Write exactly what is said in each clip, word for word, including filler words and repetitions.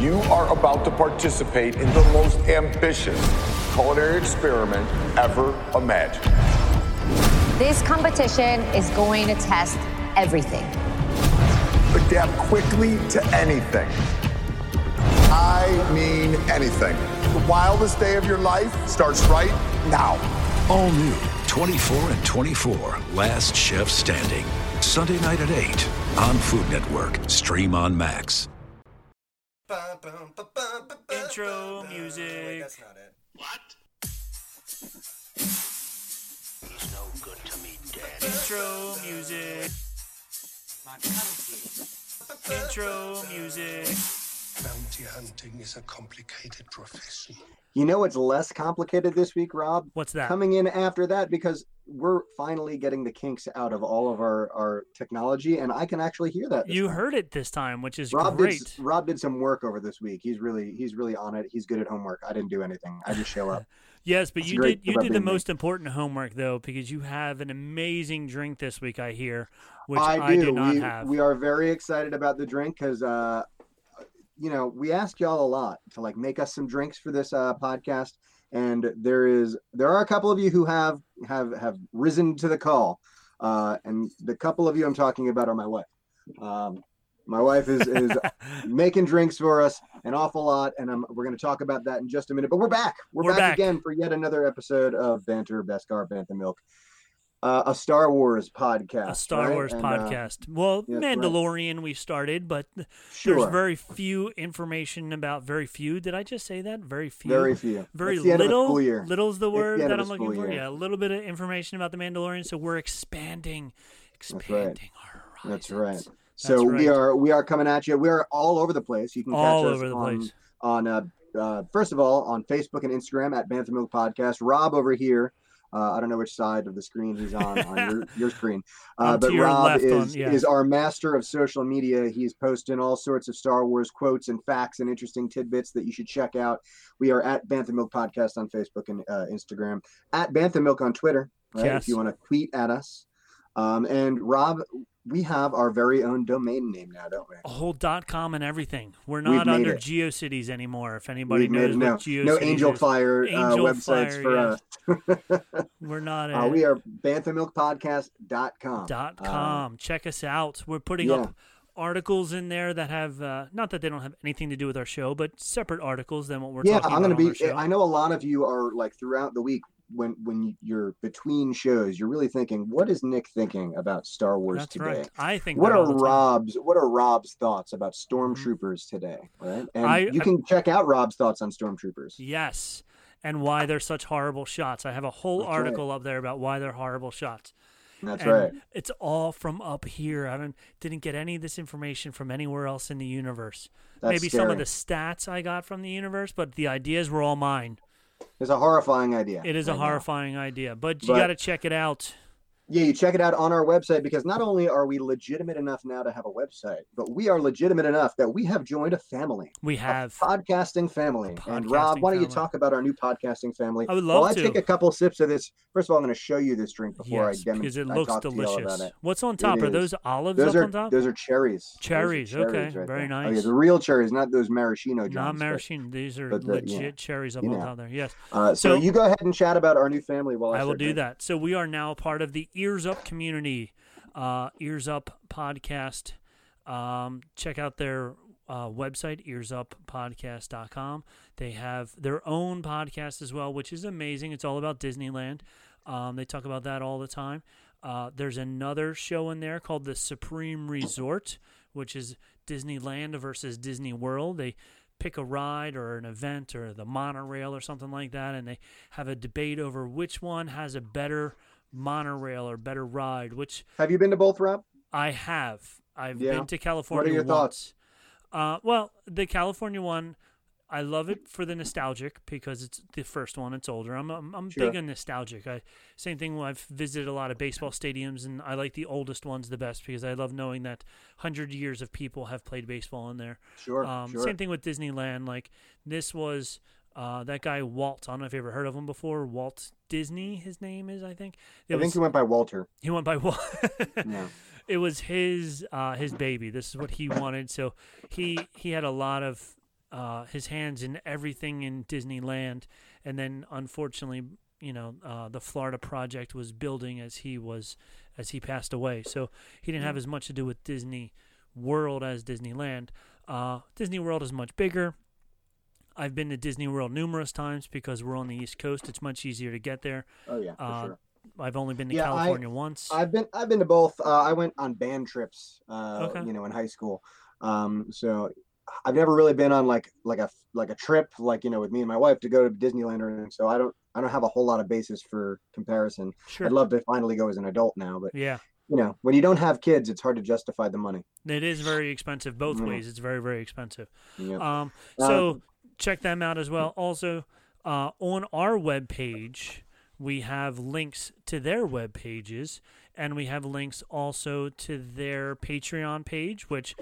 You are about to participate in the most ambitious culinary experiment ever imagined. This competition is going to test everything. Adapt quickly to anything. I mean anything. The wildest day of your life starts right now. All new twenty-four and twenty-four, Last Chef Standing. Sunday night at eight on Food Network. Stream on Max. Intro music. Wait, that's not it. What? He's no good to me, Daddy. Intro music. My penalty. Intro music. Bounty hunting is a complicated profession. You know what's less complicated this week, Rob? What's that? Coming in after that, because we're finally getting the kinks out of all of our, our technology, and I can actually hear that. You time. heard it this time, which is Rob great. Did, Rob did some work over this week. He's really he's really on it. He's good at homework. I didn't do anything. I just show up. Yes, but That's you great did you about did the being me. most important homework though, because you have an amazing drink this week. I hear, which I I, do. do not we, have. we are very excited about the drink because, uh, you know, we asked y'all a lot to like make us some drinks for this uh, podcast. And there is there are a couple of you who have have have risen to the call, uh, and the couple of you I'm talking about are my wife. Um, my wife is is making drinks for us an awful lot, and I'm, we're going to talk about that in just a minute. But we're back. We're, We're back, back. again for yet another episode of Banter, Beskar, Bantha Milk, uh, a Star Wars podcast. a Star right? Wars And, uh, podcast. Well, yes, right. Mandalorian we started, but Sure. there's very few information about very few. Did I just say that? Very few. Very few. Very It's the end of a little. school year. Little's the It's word the end that of I'm a looking school for. year. Yeah, a little bit of information about the Mandalorian. So we're expanding, expanding our horizons. That's right. So That's we right. are we are coming at you. We are all over the place. You can catch All us over the on, place. on uh, uh, first of all on Facebook and Instagram at Bantha Milk Podcast. Rob over here. Uh, I don't know which side of the screen he's on on your, your screen, uh, Um, to but your Rob left is on- yeah. is our master of social media. He's posting all sorts of Star Wars quotes and facts and interesting tidbits that you should check out. We are at Bantha Milk Podcast on Facebook and uh, Instagram, at Bantha Milk on Twitter. Right? Yes. If you want to tweet at us, um, and Rob, we have our very own domain name now, don't we? A whole dot com and everything. We're We've not made under it. GeoCities anymore. If anybody We've made knows it. what no, GeoCities no Angel is. Fire uh, Angel websites Fire, for yes. us. We're not uh, at we are bantha milk podcast dot com. dot Uh, com. Check us out. We're putting yeah. up articles in there that have uh, not that they don't have anything to do with our show, but separate articles than what we're yeah, talking I'm about gonna on be. our show. I know a lot of you are like throughout the week when when you're between shows, you're really thinking, what is Nick thinking about Star Wars That's today? right. I think What that all are the time. Rob's What are Rob's thoughts about Stormtroopers today? Right, and I- you I- can check out Rob's thoughts on Stormtroopers. Yes, and why they're such horrible shots. I have a whole That's right. article up there about why they're horrible shots. That's And right. It's all from up here. I don't, didn't get any of this information from anywhere else in the universe. That's Maybe some of scary. the stats I got from the universe, but the ideas were all mine. It's a horrifying idea. It is a right now. horrifying idea, but you But- got to check it out. Yeah, you check it out on our website because not only are we legitimate enough now to have a website, but we are legitimate enough that we have joined a family. We have. A podcasting family. A and Rob, podcasting why don't you family. talk about our new podcasting family? I would While love I to. take a couple sips of this, first of all, I'm going to show you this drink before Yes, I demonstrate. because it I looks talk to you all delicious. about it. What's on top? It Are is. those olives Those up are on top? those are cherries. Those are Cherries, okay, right very there. nice. Oh, yeah, the real cherries, not those maraschino Not Johns. but- maraschino. These are but the- legit yeah. cherries up You on know. top there. Yes. Uh, so, So- you go ahead and chat about our new family while I, I will start do drinking. that. So we are now part of the Ears Up community, uh, Ears Up podcast. Um, check out their uh, website, ears up podcast dot com. They have their own podcast as well, which is amazing. It's all about Disneyland. Um, they talk about that all the time. Uh, there's another show in there called The Supreme Resort, which is Disneyland versus Disney World. They pick a ride or an event or the monorail or something like that, and they have a debate over which one has a better monorail or better ride, which Have you been to both, Rob? I have. I've Yeah. been to California your once. thoughts? Uh, well, the California one, I love it for the nostalgic because it's the first one. It's older. I'm I'm, I'm Sure. big on nostalgic. I same thing. When I've visited a lot of baseball stadiums, and I like the oldest ones the best because I love knowing that hundred years of people have played baseball in there. Sure, Um, sure. Same thing with Disneyland. Like this was uh, that guy Walt. I don't know if you ever heard of him before. Walt Disney, his name is. I think. It I think was- he went by Walter. he went by Walt. Yeah. It was his uh, his baby. This is what he wanted. So he he had a lot of uh, his hands in everything in Disneyland, and then unfortunately, you know, uh, the Florida project was building as he was as he passed away. So he didn't have as much to do with Disney World as Disneyland. Uh, Disney World is much bigger. I've been to Disney World numerous times because we're on the East Coast. It's much easier to get there. Oh yeah, for Uh, sure. I've only been to Yeah, California once. I've been I've been to both. Uh, I went on band trips, uh, Okay. you know, in high school. Um, so I've never really been on like like a like a trip like you know with me and my wife to go to Disneyland or anything. So I don't I don't have a whole lot of basis for comparison. Sure. I'd love to finally go as an adult now, but Yeah. you know, when you don't have kids, it's hard to justify the money. It is very expensive both Mhm. ways. It's very, very expensive. Yeah. Um, Uh, so check them out as well. Also, uh, on our webpage, we have links to their web pages, and we have links also to their Patreon page, which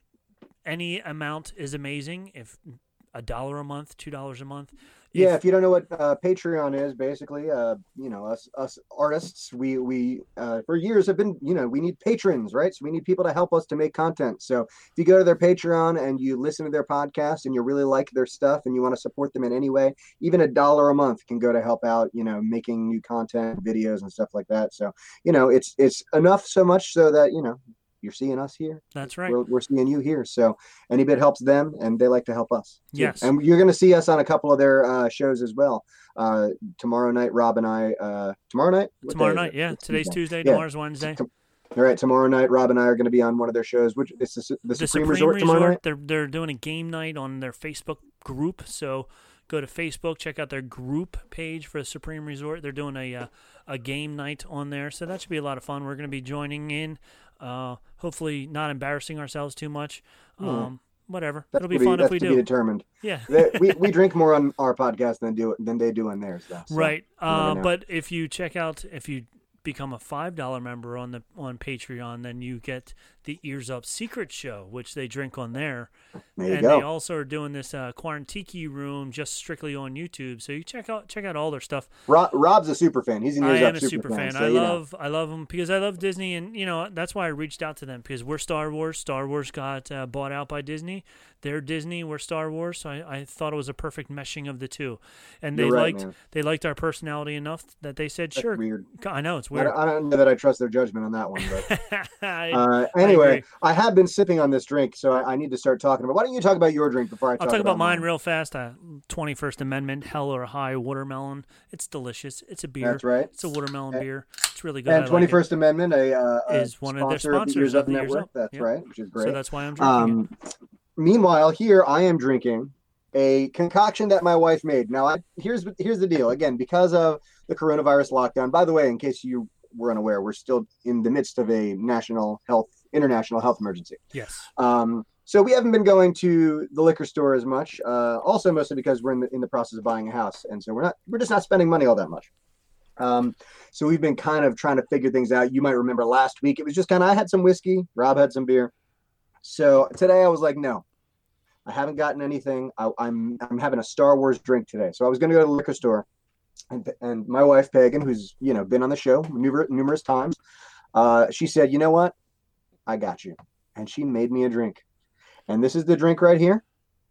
any amount is amazing. If a dollar a month, two dollars a month. Yeah, if you don't know what uh, Patreon is, basically, uh, you know, us us artists, we we uh, for years have been, you know, we need patrons, right? So we need people to help us to make content. So if you go to their Patreon and you listen to their podcast and you really like their stuff and you want to support them in any way, even a dollar a month can go to help out, you know, making new content, videos and stuff like that. So, you know, it's it's enough so much so that, you know, you're seeing us here. That's right. We're, we're seeing you here. So any bit helps them and they like to help us. too. Yes. And you're going to see us on a couple of their uh, shows as well. Uh, tomorrow night, Rob and I, uh, tomorrow night? What Tomorrow day is night, it? yeah. It's Today's Tuesday, Yeah. tomorrow's Wednesday. All right. Tomorrow night, Rob and I are going to be on one of their shows, which is the, the, The Supreme, Resort, tomorrow night. They're they're doing a game night on their Facebook group. So go to Facebook, check out their group page for Supreme Resort. They're doing a uh, a game night on there, so that should be a lot of fun. We're going to be joining in. Uh, hopefully, not embarrassing ourselves too much. Um, whatever, That's it'll be to fun that's if we to do. be determined. Yeah. They- we, we drink more on our podcast than do than they do on theirs, though. So Right. you never Uh, know. but if you check out, if you become a five dollar member on the on Patreon, then you get the Ears Up Secret Show, which they drink on there. There you and go. they also are doing this uh, Quarantiki room just strictly on YouTube. So you check out check out all their stuff. Rob, Rob's a super fan. He's an I Ears am Up a super, super fan. so, I you know. love I love them because I love Disney, and you know that's why I reached out to them because we're Star Wars. Star Wars got uh, bought out by Disney. They're Disney. We're Star Wars. So I, I thought it was a perfect meshing of the two, and they You're right, liked man. they liked our personality enough that they said That's sure. weird. I know it's I weird. don't, I don't know that I trust their judgment on that one, but I- uh, I anyway, agree. I, have been sipping on this drink, so I, I need to start talking about. Why don't you talk about your drink before I I'll talk, talk about mine real fast. Uh, twenty-first Amendment Hell or High watermelon. It's delicious. It's a beer. That's right. It's a watermelon And- beer. It's really good. I And like it. twenty-first Amendment, a, uh, a Is one of their sponsor of the sponsors Ears of Up the Ears Network. Up. That's Yep. right, which is great. So that's why I'm drinking Um, meanwhile, here I am drinking a concoction that my wife made. Now, I, here's here's the deal. Again, because of the coronavirus lockdown. By the way, in case you were unaware, we're still in the midst of a national health, international health emergency. it. Yes. Um, so we haven't been going to the liquor store as much. Uh, also, mostly because we're in the in the process of buying a house, and so we're not we're just not spending money all that much. Um, so we've been kind of trying to figure things out. You might remember last week it was just kind of I had some whiskey, Rob had some beer. So today I was like, no, I haven't gotten anything. I, I'm I'm having a Star Wars drink today. So I was going to go to the liquor store, and and my wife Pagan, who's you know been on the show numerous numerous times, uh, she said, you know what, I got you, and she made me a drink. And this is the drink right here.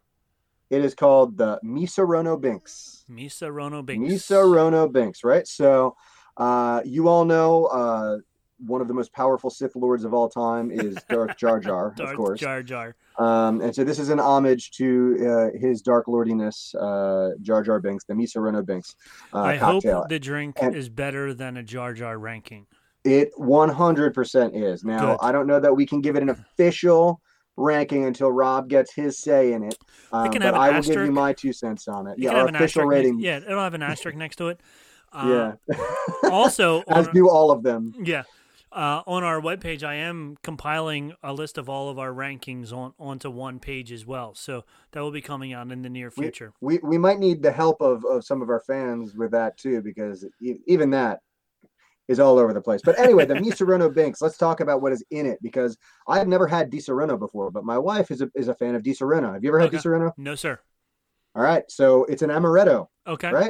It is called the Misorono Binks. Misa Rono Binks. Misorono Binks, right? So uh, you all know uh, one of the most powerful Sith Lords of all time is Darth Jar Jar, of Darth course. Jar Jar. Um, and so this is an homage to uh, his Dark Lordiness, uh, Jar Jar Binks, the Misorono Binks uh, I cocktail. hope the drink And- is better than a Jar Jar ranking. It one hundred percent is. Now, Good. I don't know that we can give it an official ranking until Rob gets his say in it. Um, can but have an I will give you asterisk. my two cents on it. You Yeah, can our have an official asterisk rating. Next, yeah, it'll have an asterisk next to it. Uh, Yeah. Also, As on- do all of them. yeah. Uh, on our webpage, I am compiling a list of all of our rankings on onto one page as well. So that will be coming out in the near We- future. We we might need the help of, of some of our fans with that too, because e- even that is all over the place. But anyway, the Misorono Binks, let's talk about what is in it, because I've never had Di Serono before, but my wife is a, is a fan of Di Serono. Have you ever had Okay. Di Serono? No, sir. All right. So it's an amaretto, Okay. right?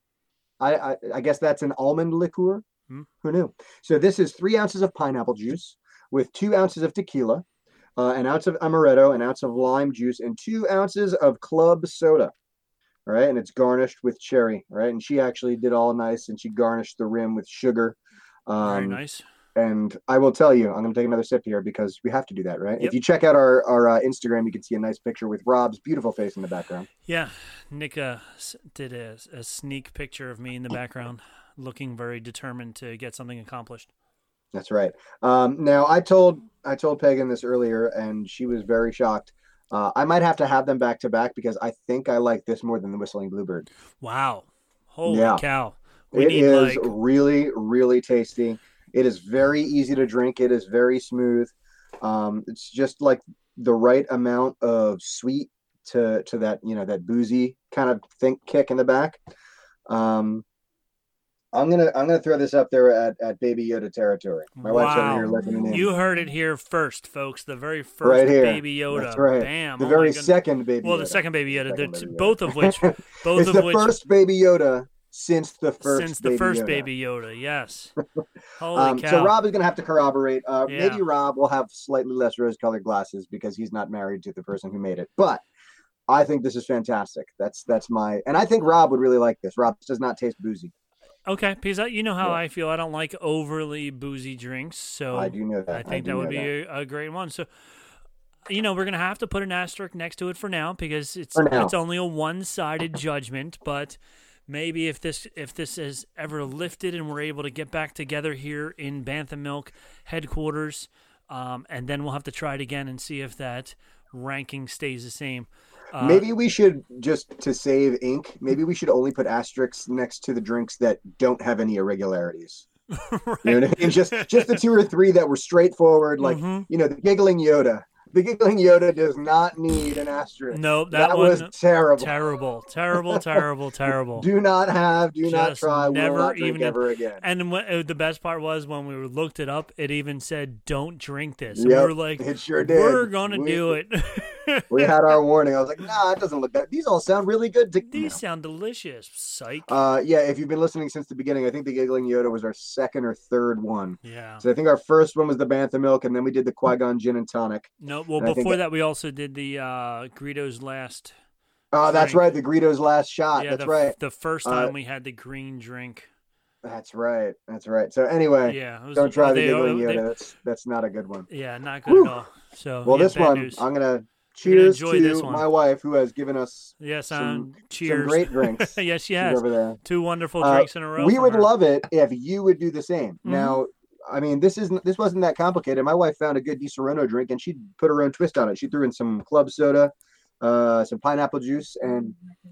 I, I I guess that's an almond liqueur. Hmm. Who knew? So this is three ounces of pineapple juice with two ounces of tequila, uh, an ounce of amaretto, an ounce of lime juice, and two ounces of club soda. All right, and it's garnished with cherry. Right, and she actually did all nice, and she garnished the rim with sugar. Um, Very nice. And I will tell you, I'm going to take another sip here because we have to do that, right? Yep. If you check out our our uh, Instagram, you can see a nice picture with Rob's beautiful face in the background. Yeah, Nick uh, s- did a, a sneak picture of me in the background, looking very determined to get something accomplished. That's right. Um, now, I told I told Pagan this earlier, and she was very shocked. Uh, I might have to have them back to back because I think I like this more than the Whistling Bluebird. Wow. Holy Yeah. cow. We It need is like really, really tasty. It is very easy to drink. It is very smooth. Um, it's just like the right amount of sweet to to that, you know, that boozy kind of think kick in the back. Um, I'm gonna I'm gonna throw this up there at, at Baby Yoda territory. My wife's over wow. here listening in. You heard it here first, folks. The very first right here, Baby Yoda. That's right. Bam. The Oh my very goodness. second Baby. Well, Yoda. the second Baby Yoda. Second The- Baby Yoda. Both of which, both it's of the which, first Baby Yoda since the first. since the Baby first Yoda. Baby Yoda. Yes. Holy Um, cow. so Rob is going to have to corroborate. Uh, Yeah. Maybe Rob will have slightly less rose-colored glasses because he's not married to the person who made it. But I think this is fantastic. That's that's my, and I think Rob would really like this. Rob does not taste boozy. Okay, because I, you know how Yeah. I feel. I don't like overly boozy drinks, so I do know that. I think do that would know be that. A, a great one. So, you know, we're gonna have to put an asterisk next to it for now because it's For now. it's only a one-sided judgment. But maybe if this if this is ever lifted and we're able to get back together here in Bantham Milk headquarters, um, and then we'll have to try it again and see if that ranking stays the same. Uh, Maybe we should, just to save ink, maybe we should only put asterisks next to the drinks that don't have any irregularities. right. You know what I mean? Just just the two or three that were straightforward, like, Mhm. you know, the giggling Yoda. The giggling Yoda does not need an asterisk. No, that, that was one terrible. terrible, terrible, terrible, terrible. Do not have, do not Just try, never will not drink even- ever again. And when, uh, the best part was when we looked it up, it even said, "Don't drink this." And Yep, we were like, it sure did. "We're gonna We- do it." We had our warning. I was like, nah, it doesn't look that. These all sound really good. To, These sound delicious. Psych. Uh, yeah, if you've been listening since the beginning, I think the Giggling Yoda was our second or third one. yeah. So I think our first one was the Bantha Milk, and then we did the Qui-Gon Gin and Tonic. No. Well, and I think before that- that, we also did the uh, Greedo's last. Oh, that's Drink. right, the Greedo's Last Shot. yeah, that's the, right. The first Uh, time we had the green drink. That's right. That's right. So anyway, Yeah. It was, don't try the they- Giggling they- Yoda. That's that's not a good one. yeah, not good Whew. at all. So. Well, yeah, this bad one, news. I'm gonna You're gonna cheers enjoy this to one. my wife who has given us Yes. some- Um. Cheers. some great drinks. yes, she She's has. over there. Two wonderful Uh, drinks in a row. We from would her. love it if you would do the same. Mm-hmm. Now, I mean, this isn't this wasn't that complicated. My wife found a good Di Serono drink, and she put her own twist on it. She threw in some club soda, uh, some pineapple juice, and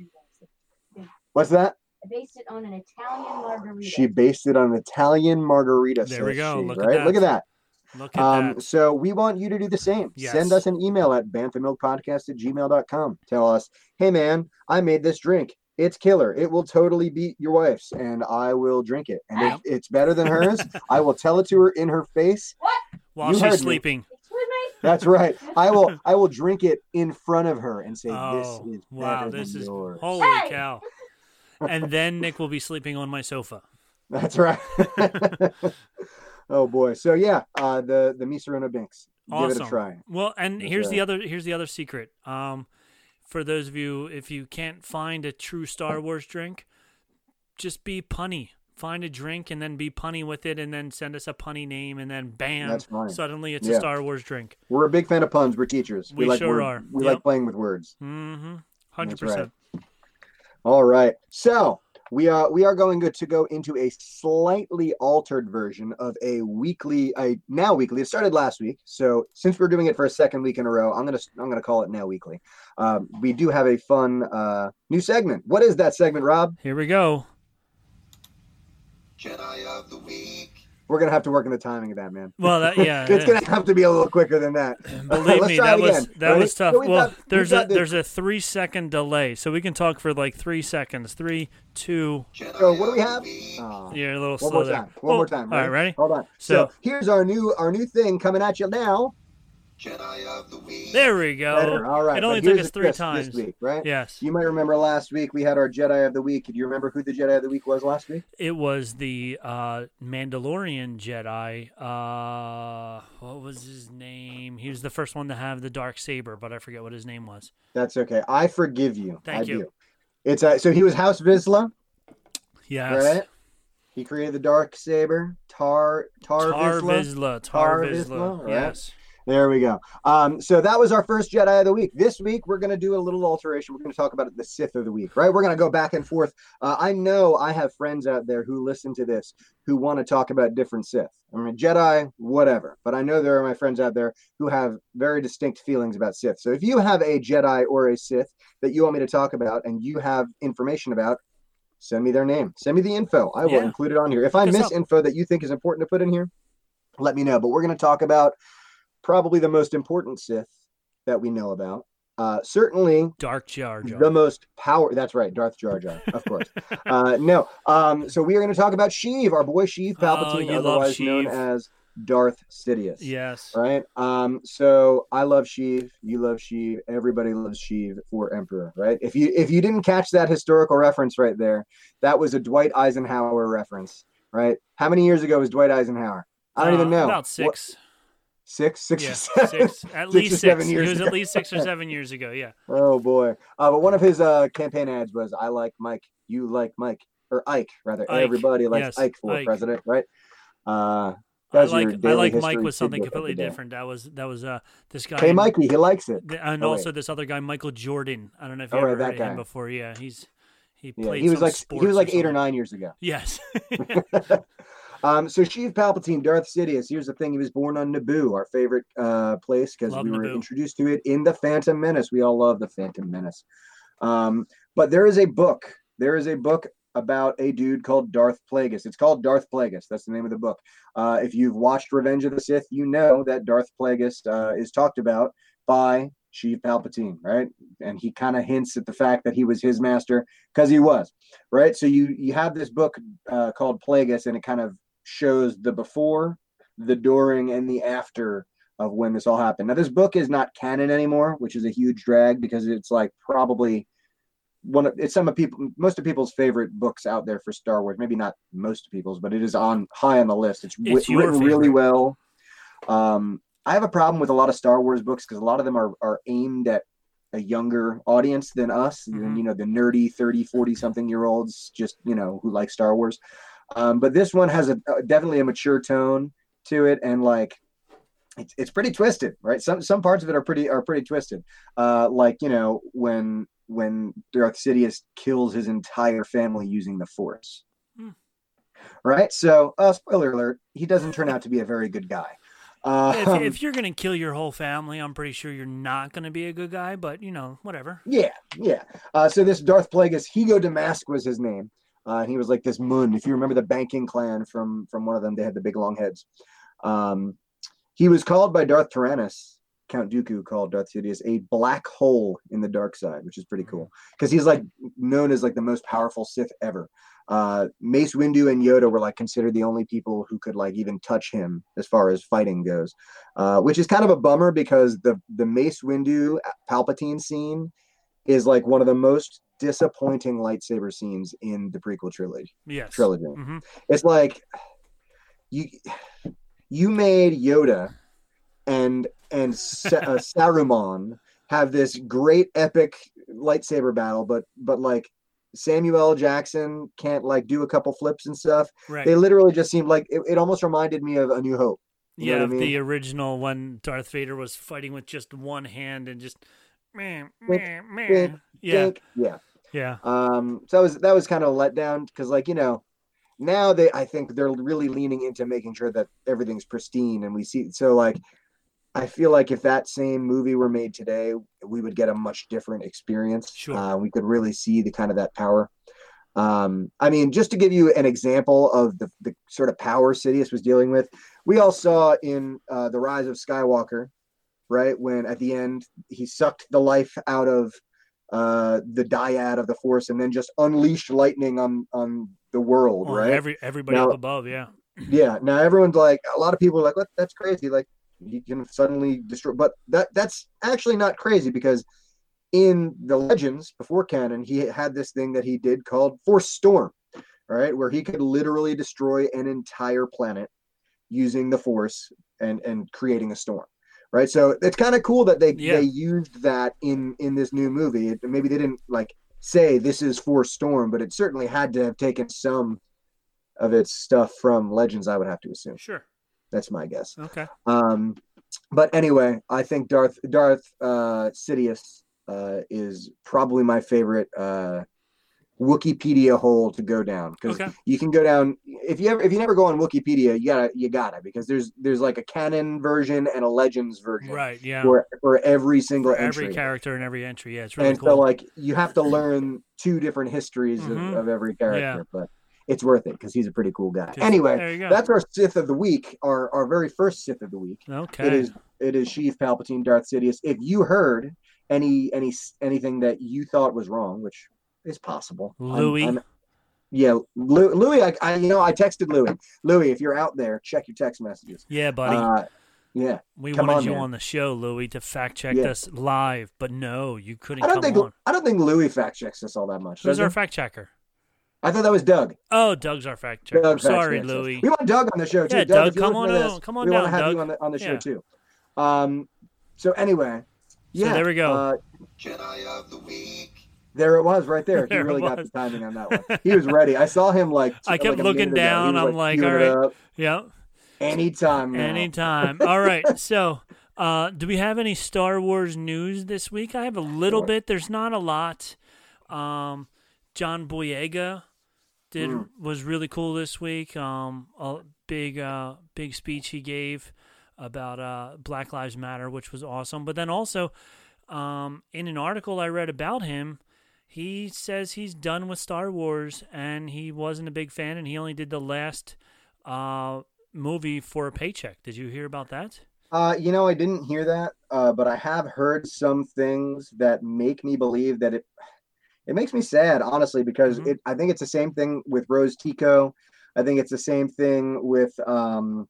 what's that? I based it on an Italian margarita. She based it on an Italian margarita. There we says go. she, Look at right? that. Look at that. Look at Um, that. so we want you to do the same. Yes. Send us an email at banthamilkpodcast at gmail dot com. Tell us, hey man, I made this drink. It's killer. It will totally beat your wife's, and I will drink it. And if it's better than hers, I will tell it to her in her face. While you heard she's me. sleeping. Excuse me? That's right. I will I will drink it in front of her and say, Oh, this is wow. better This than is yours. holy Hey! cow. And then Nick will be sleeping on my sofa. That's right. Oh boy. So yeah, uh, the the Mi Serono Binks. Awesome. Give it a try. Well, and That's here's the right. other here's the other secret. Um, for those of you, if you can't find a true Star Wars drink, just be punny. Find a drink and then be punny with it, and then send us a punny name, and then bam, That's fine. suddenly it's Yeah. a Star Wars drink. We're a big fan of puns. We're teachers. We like sure word- are. We Yep. like playing with words. Mm-hmm. Hundred That's right. percent. All right. So we are we are going good to go into a slightly altered version of a weekly, a now weekly. It started last week, so since we're doing it for a second week in a row, I'm gonna I'm gonna call it now weekly. Um, we do have a fun uh, new segment. What is that segment, Rob? Here we go. Jedi of the Week. We're gonna have to work on the timing of that, man. Well, that yeah. It's yeah. gonna have to be a little quicker than that. Believe Let's me, try that it was again. that Ready? was tough. So we've well, got- we've there's a got this- there's a three second delay, so we can talk for like three seconds. Three, two. Jedi So what do we of have? the Week. Oh. You're a little One slow more there. time. One Oh, more time. All right, ready? Hold on. So- So, here's our new our new thing coming at you now. Jedi of the Week. There we go. Better. All right. It only but took here's us the three twist times. this week, right? Yes. You might remember last week we had our Jedi of the Week. Do you remember who the Jedi of the Week was last week? It was the uh, Mandalorian Jedi. Uh, what was his name? He was the first one to have the dark saber, but I forget what his name was. That's okay. I forgive you. Thank I you. do. It's uh, so he was House Vizsla, Yes. right? He created the dark saber, Tar Tar, Tar Vizsla. Vizsla. Tar Tar Vizsla. Vizsla, right? Yes. There we go. Um, so that was our first Jedi of the Week. This week, we're going to do a little alteration. We're going to talk about the Sith of the Week, right? We're going to go back and forth. Uh, I know I have friends out there who listen to this who want to talk about different Sith. I mean, Jedi, whatever. But I know there are my friends out there who have very distinct feelings about Sith. So if you have a Jedi or a Sith that you want me to talk about and you have information about, send me their name. Send me the info. I will Yeah. include it on here. If I Look us miss up. info that you think is important to put in here, let me know. But we're going to talk about probably the most important Sith that we know about. Uh, certainly Dark Jar Jar. the most power. That's right, Darth Jar Jar, of course. uh, no, um, so we are going to talk about Sheev, our boy Sheev Palpatine, Oh, you love otherwise known Sheev. as Darth Sidious. Yes. Right. Um. So I love Sheev. You love Sheev. Everybody loves Sheev for Emperor. Right. If you if you didn't catch that historical reference right there, that was a Dwight Eisenhower reference. Right. How many years ago was Dwight Eisenhower? I don't Uh, even know. About six. What, six, six, Yeah, or seven. six. At Six least or six. seven It years was ago. at least six or seven years ago. Yeah. Oh boy. Uh, but one of his uh campaign ads was "I like Mike, you like Mike," or Ike rather. Ike. Everybody likes Yes, Ike for Ike. president, right? Uh, I that's your like I daily like Mike history was something tidbit of the completely day. different. That was that was uh this guy. Hey, Mikey, he likes it. th- And Oh, also wait. this other guy, Michael Jordan. I don't know if you Oh, ever right, heard that of him guy. before. Yeah, he's he Yeah, played he was some like sports he was like or eight or something. nine years ago. Yes. Um, so Sheev Palpatine, Darth Sidious. Here's the thing: he was born on Naboo, our favorite uh, place, because Love we were Naboo. introduced to it in the Phantom Menace. We all love the Phantom Menace. Um, but there is a book. There is a book about a dude called Darth Plagueis. It's called Darth Plagueis. That's the name of the book. Uh, if you've watched Revenge of the Sith, you know that Darth Plagueis uh, is talked about by Sheev Palpatine, right? And he kind of hints at the fact that he was his master because he was, right? So you you have this book uh, called Plagueis, and it kind of shows the before, the during, and the after of when this all happened. Now, this book is not canon anymore, which is a huge drag because it's like probably one of it's some of people most of people's favorite books out there for Star Wars. Maybe not most people's, but it is on high on the list. It's, It's w- your written really favorite. well. Um, I have a problem with a lot of Star Wars books because a lot of them are are aimed at a younger audience than us, than, Mhm. you know, the nerdy thirty, forty something year olds, just, you know, who like Star Wars. Um, but this one has a uh, definitely a mature tone to it, and like it's it's pretty twisted, right? Some some parts of it are pretty are pretty twisted. Uh, like, you know, when when Darth Sidious kills his entire family using the Force. Hmm. Right? So, uh, spoiler alert, he doesn't turn out to be a very good guy. Uh, if, if you're gonna kill your whole family, I'm pretty sure you're not gonna be a good guy. But you know, whatever. Yeah, yeah. Uh, so this Darth Plagueis, Higo Damask was his name. Uh, and he was like this Mun. If you remember the banking clan from from one of them, they had the big long heads. Um, he was called by Darth Tyrannus, Count Dooku called Darth Sidious a black hole in the dark side, which is pretty cool because he's like known as like the most powerful Sith ever. Uh, Mace Windu and Yoda were like considered the only people who could like even touch him as far as fighting goes, uh, which is kind of a bummer because the the Mace Windu Palpatine scene is like one of the most disappointing lightsaber scenes in the prequel trilogy. Yes. Trilogy. Mhm. It's like you you made Yoda and and Sa- uh, Saruman have this great epic lightsaber battle, but but like Samuel L. Jackson can't like do a couple flips and stuff. Right. They literally just seemed like it, it almost reminded me of A New Hope. You know Yeah, what I mean? the original when Darth Vader was fighting with just one hand and just meh, Wink, meh, meh. wink, Yeah, Think, yeah. yeah. Um, so that was that was kind of a letdown because, like, you know, now they I think they're really leaning into making sure that everything's pristine, and we see so like I feel like if that same movie were made today, we would get a much different experience. Sure. Uh, we could really see the kind of that power. Um, I mean, just to give you an example of the the sort of power Sidious was dealing with, we all saw in uh, The Rise of Skywalker, right, when at the end he sucked the life out of uh the dyad of the Force and then just unleashed lightning on on the world, Well, right? Every everybody Now- up above, yeah. Yeah. Now everyone's like, a lot of people are like, what? That's crazy. Like, he can suddenly destroy. But that that's actually not crazy because in the Legends before canon, he had this thing that he did called Force Storm, all right, where he could literally destroy an entire planet using the Force and and creating a storm. Right, so it's kind of cool that they Yeah. they used that in in this new movie. It, maybe they didn't like say this is Force Storm, but it certainly had to have taken some of its stuff from Legends. I would have to assume. Sure. That's my guess. Okay. Um, but anyway, I think Darth Darth uh, Sidious uh, is probably my favorite uh, Wikipedia hole to go down because Okay. you can go down if you ever if you never go on Wikipedia, you gotta you gotta because there's there's like a canon version and a Legends version Right. Yeah. for for every single For every entry. character and every entry. Yeah, it's really And cool. so like you have to learn two different histories Mhm. of, of every character, Yeah. but it's worth it because he's a pretty cool guy. 'Cause- Anyway, there you go. that's our Sith of the week, our our very first Sith of the week. Okay. It is it is Sheev Palpatine, Darth Sidious. If you heard any any anything that you thought was wrong, which is possible, I'm- Louis. I'm- yeah, Lou, Louis. I, I you know I texted Louis. Louis, if you're out there, check your text messages. Yeah, buddy. Uh, yeah, we come wanted on, you man. on the show, Louis, to fact check Yeah. us live, but no, you couldn't I don't come think on. I don't think Louis fact checks us all that much. Who's does our he? fact checker? I thought that was Doug. Oh, Doug's our fact checker. Doug fact Sorry, checks us. Louis. We want Doug on the show too. Yeah, Doug, Doug, if you come listen on to on- this, come on we down, want to have Doug. you on the on the show Yeah. too. Um. So anyway, yeah. there we go. Uh, Jedi of the week. There it was, right there. He There it really got was. the timing on that one. He was ready. I saw him like. I kept like a looking minute ago. He down. was, I'm like, queuing all it right. up. Yeah. Anytime. Now. Anytime. All right. So, uh, do we have any Star Wars news this week? I have a little Sure. bit. There's not a lot. Um, John Boyega did Mm. was really cool this week. Um, a big uh, big speech he gave about uh, Black Lives Matter, which was awesome. But then also, um, in an article I read about him, he says he's done with Star Wars and he wasn't a big fan, and he only did the last uh, movie for a paycheck. Did you hear about that? Uh, you know, I didn't hear that, uh, but I have heard some things that make me believe that it. It makes me sad, honestly, because Mhm. it. I think it's the same thing with Rose Tico. I think it's the same thing with. Um,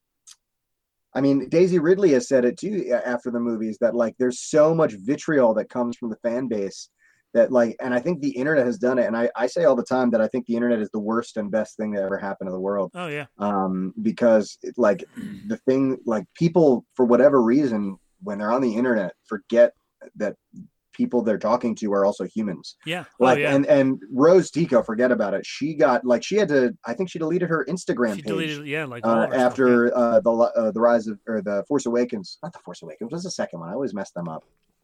I mean, Daisy Ridley has said it too after the movies that like there's so much vitriol that comes from the fan base that like, and I think the internet has done it. And I, I say all the time that I think the internet is the worst and best thing that ever happened to the world. Oh yeah. Um, because it, like the thing, like people for whatever reason, when they're on the internet, forget that people they're talking to are also humans. Yeah. Like oh yeah. and and Rose Tico, forget about it. She got like she had to. I think she deleted her Instagram she page deleted. Yeah, like all uh, of her stuff, after uh, the uh, the rise of or the Force Awakens. Not the Force Awakens. What's the second one? I always mess them up.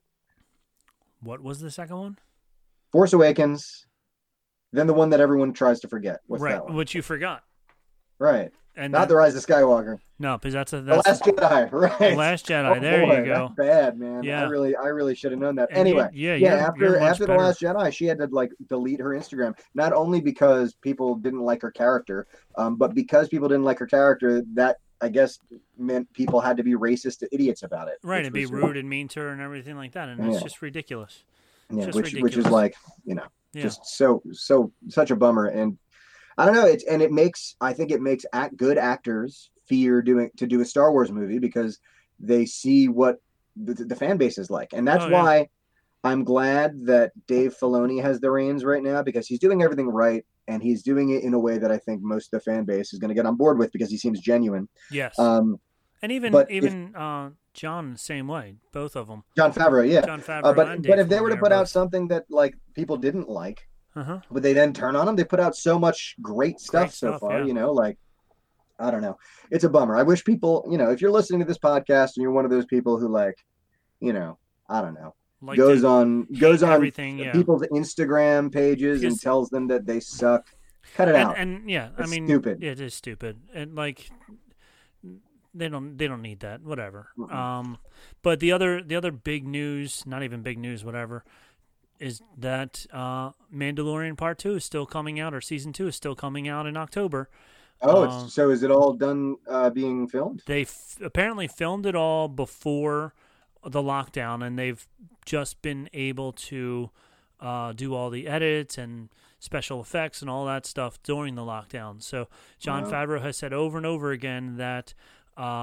yeah. What was the second one? Force Awakens, then the one that everyone tries to forget. What's right, that one? which you forgot. Right, And not that- the Rise of Skywalker. no, because that's a The that's Last Jedi. Right. The Last Jedi. Oh, There boy, you go. That's bad, man. Yeah. I really, I really should have known that. And Anyway, you- yeah, yeah. you're- after you're much after the better. Last Jedi, she had to like delete her Instagram, not only because people didn't like her character, um, but because people didn't like her character, that I guess meant people had to be racist to idiots about it. right, which and be was- rude and mean to her and everything like that, and it's Yeah. just ridiculous. Yeah, just which which is ridiculous. like you know Yeah. just so so such a bummer, and I don't know. It's and it makes I think it makes act good actors fear doing to do a Star Wars movie because they see what the, the fan base is like, and that's Oh, yeah. why I'm glad that Dave Filoni has the reins right now because he's doing everything right and he's doing it in a way that I think most of the fan base is going to get on board with because he seems genuine. Yes. Um, and even but if- even uh, John the same way. Both of them. John Favreau, yeah. John Favreau Uh, but and but Dave if they were to Filoni put are out both- something that like people didn't like, Uh-huh. would they then turn on them? They put out so much great stuff Great so stuff, far, yeah. you know, like I don't know. It's a bummer. I wish people, you know, if you're listening to this podcast and you're one of those people who like, you know, I don't know, Like goes to on hate goes on everything, yeah. people's Instagram pages and Because- tells them that they suck. Cut it and, out. and yeah, I It's mean, stupid. It is stupid, and like they don't they don't need that. Whatever. Mm-mm. Um, but the other the other big news, not even big news, whatever, is that uh, Mandalorian Part Two is still coming out, or Season Two is still coming out in October. oh, um, it's, so is it all done uh, being filmed? They f- apparently filmed it all before the lockdown, and they've just been able to uh, do all the edits and special effects and all that stuff during the lockdown. So John Wow. Favreau has said over and over again that uh,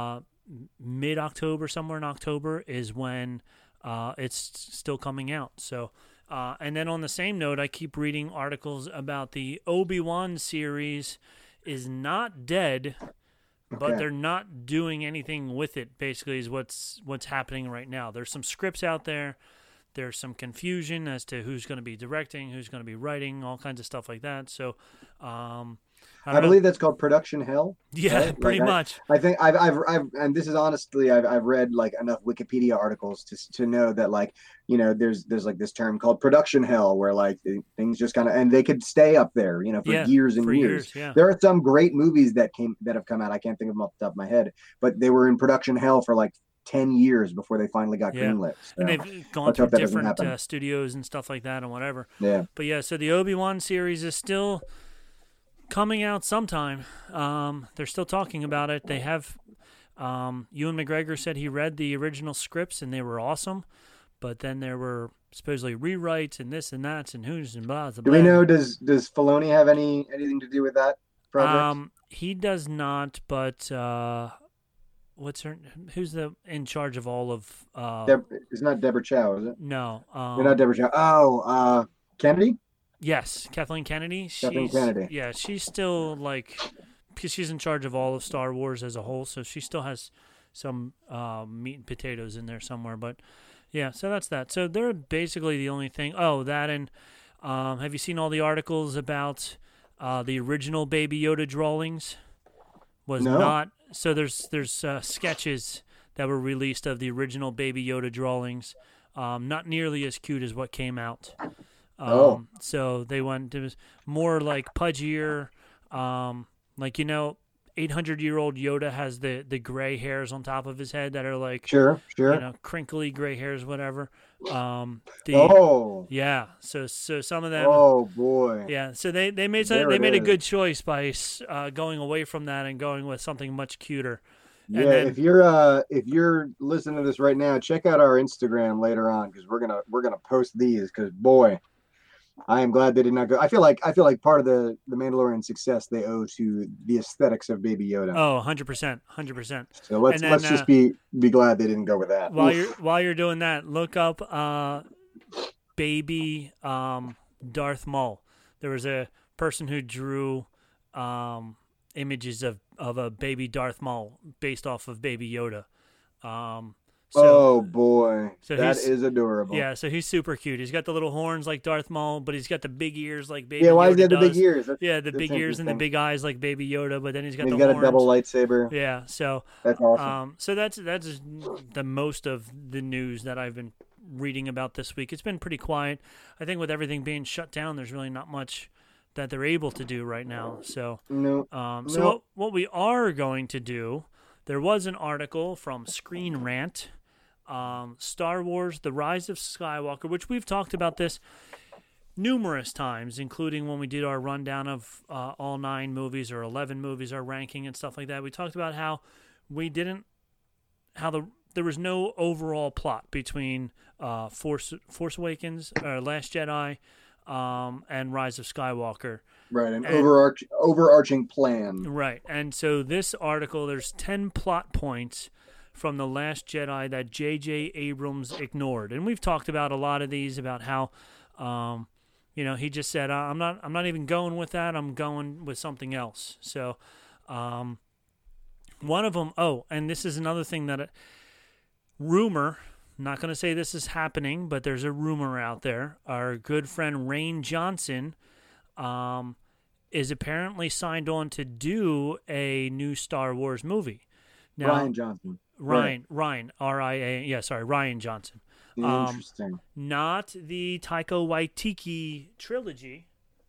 mid October, somewhere in October, is when uh, it's still coming out. So, uh, and then on the same note, I keep reading articles about the Obi-Wan series is not dead, but Okay. they're not doing anything with it. Basically, is what's what's happening right now. There's some scripts out there. There's some confusion as to who's going to be directing, who's going to be writing, all kinds of stuff like that. So, um, I, I, don't know. believe that's called production hell. Yeah, right? pretty Like, I- much. I think I've, I've, I've, and this is honestly, I've, I've read like enough Wikipedia articles to to know that like, you know, there's, there's like this term called production hell where like things just kind of, and they could stay up there, you know, for Yeah, years and for years. years, yeah. There are some great movies that came, that have come out. I can't think of them off the top of my head, but they were in production hell for like ten years before they finally got Yeah. greenlit. So, And they've gone let's through hope that doesn't different happen. uh, studios and stuff like that and whatever. yeah. But yeah, so the Obi-Wan series is still coming out sometime. Um, they're still talking about it. They have, um, Ewan McGregor said he read the original scripts and they were awesome, but then there were supposedly rewrites and this and that and who's and blah, blah, Do we blah. know, does, does Filoni have any, anything to do with that project? Um, he does not, but uh, what's her? Who's the in charge of all of? Uh, Deb, it's not Deborah Chow, is it? no, um, You're not Deborah Chow. Oh, uh, Kennedy? yes, Kathleen Kennedy. Kathleen She's, Kennedy. Yeah, she's still like because she's in charge of all of Star Wars as a whole, so she still has some uh, meat and potatoes in there somewhere. But yeah, so that's that. So they're basically the only thing. Oh, that and um, have you seen all the articles about uh, the original Baby Yoda drawings? Was No. not so. There's there's uh, sketches that were released of the original Baby Yoda drawings. Um, not nearly as cute as what came out. Um, Oh. So they went. It was more like pudgier. Um, like you know, eight hundred year old Yoda has the the gray hairs on top of his head that are like Sure, sure. you know crinkly gray hairs, whatever. Um, the oh, yeah. So so some of them. oh boy. Yeah, so they, they made some, There they it made a is. good choice by uh, going away from that and going with something much cuter. Yeah, then- if you're uh if you're listening to this right now, check out our Instagram later on because we're gonna we're gonna post these because boy, I am glad they did not go. I feel like I feel like part of the the Mandalorian success they owe to the aesthetics of Baby Yoda. Oh, one hundred percent, one hundred percent. so let's and then, let's uh, just be be glad they didn't go with that. While Oof. you're while you're doing that, look up uh, baby um, Darth Maul. There was a person who drew um, images of, of a baby Darth Maul based off of Baby Yoda. Um, so, oh boy, so that he's- is adorable. yeah, so he's super cute. He's got the little horns like Darth Maul, but he's got the big ears like Baby Yeah, why Yoda does he have the big does. ears? That's, Yeah, the that's big ears and the interesting. big eyes like Baby Yoda, but then he's got And the he's got horns. a double lightsaber. Yeah, so That's awesome. um, so that's that's the most of the news that I've been reading about this week. It's been pretty quiet. I think with everything being shut down, there's really not much that they're able to do right now. So, no, um, so No. what what we are going to do? There was an article from Screen Rant, um, Star Wars: The Rise of Skywalker, which we've talked about this numerous times, including when we did our rundown of uh, all nine movies or eleven movies, our ranking and stuff like that. We talked about how we didn't, how the there was no overall plot between uh, Force Force Awakens, or Last Jedi, um, and Rise of Skywalker. right, an and- overarch overarching plan. Right, and so this article, there's ten plot points from The Last Jedi that J J Abrams ignored, and we've talked about a lot of these about how, um, you know, he just said, "I'm not, I'm not even going with that. I'm going with something else." So, um, one of them, oh, and this is another thing that, it, rumor. I'm not going to say this is happening, but there's a rumor out there. Our good friend Rain Johnson, um, is apparently signed on to do a new Star Wars movie. Now, Ryan Johnson. Ryan, Ryan, R I A, yeah, sorry, Ryan Johnson. Um, Interesting. Not the Taika Waititi trilogy.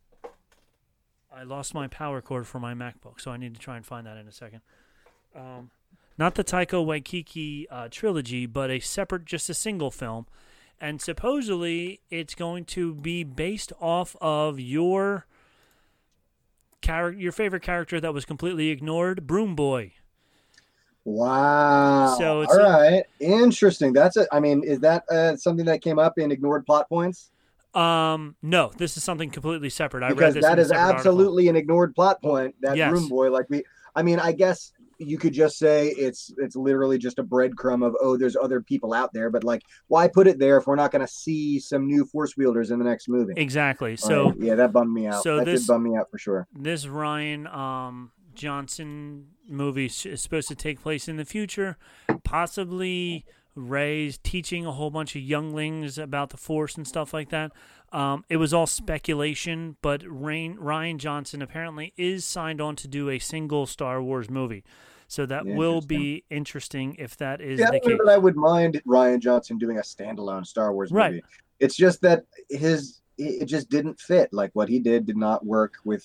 I lost my power cord for my MacBook, so I need to try and find that in a second. Um, not the Taika Waititi uh, trilogy, but a separate, just a single film. And supposedly it's going to be based off of your char- your favorite character that was completely ignored, Broom Boy. Wow. So it's all a- right. Interesting. That's it. I mean, is that uh, something that came up in ignored plot points? Um, no, this is something completely separate. I read Because this that in a is separate article. absolutely an ignored plot point. That Yes. Room Boy, like we, I mean, I guess you could just say it's it's literally just a breadcrumb of, oh, there's other people out there, but like, why put it there if we're not going to see some new force wielders in the next movie? Exactly. So uh, yeah, that bummed me out. So that this, did bum me out for sure. This Rian um, Johnson movie is supposed to take place in the future, possibly Rey's teaching a whole bunch of younglings about the Force and stuff like that. Um, it was all speculation, but Rain, Rian Johnson apparently is signed on to do a single Star Wars movie. So that will be interesting if that is yeah, the I don't case. know that I would mind Rian Johnson doing a standalone Star Wars movie. Right. It's just that his it just didn't fit. Like what he did did not work with,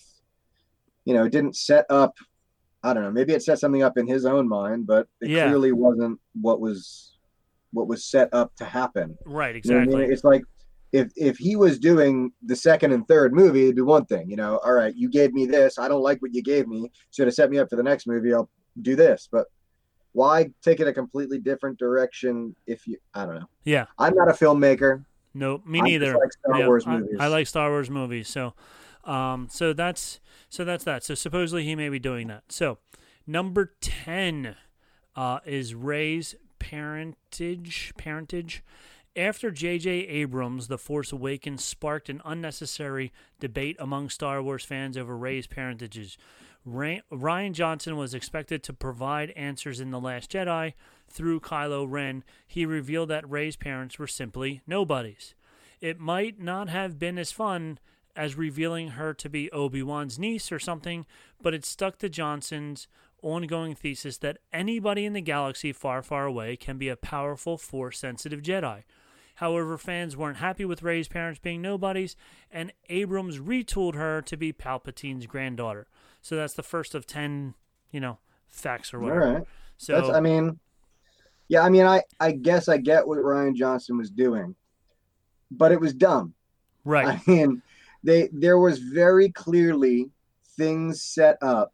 you know, it didn't set up. I don't know. Maybe it set something up in his own mind, but it yeah. clearly wasn't what was what was set up to happen. Right. Exactly. You know what I mean? It's like if if he was doing the second and third movie, it'd be one thing. You know, all right, you gave me this. I don't like what you gave me. So to set me up for the next movie, I'll do this. But why take it a completely different direction if you I don't know. Yeah. I'm not a filmmaker. No, me I neither. just like Star yeah, Wars I, movies. I like Star Wars movies. So um so that's so that's that. So supposedly he may be doing that. So number ten uh is Rey's parentage parentage. After J J Abrams' The Force Awakens sparked an unnecessary debate among Star Wars fans over Rey's parentages, Rian Johnson was expected to provide answers in The Last Jedi. Through Kylo Ren, he revealed that Rey's parents were simply nobodies. It might not have been as fun as revealing her to be Obi-Wan's niece or something, but it stuck to Johnson's ongoing thesis that anybody in the galaxy far, far away can be a powerful, Force-sensitive Jedi. However, fans weren't happy with Rey's parents being nobodies, and Abrams retooled her to be Palpatine's granddaughter. So that's the first of ten, you know, facts or whatever. All right. So That's, I mean, yeah, I mean, I, I guess I get what Rian Johnson was doing, but it was dumb. Right. I mean, they there was very clearly things set up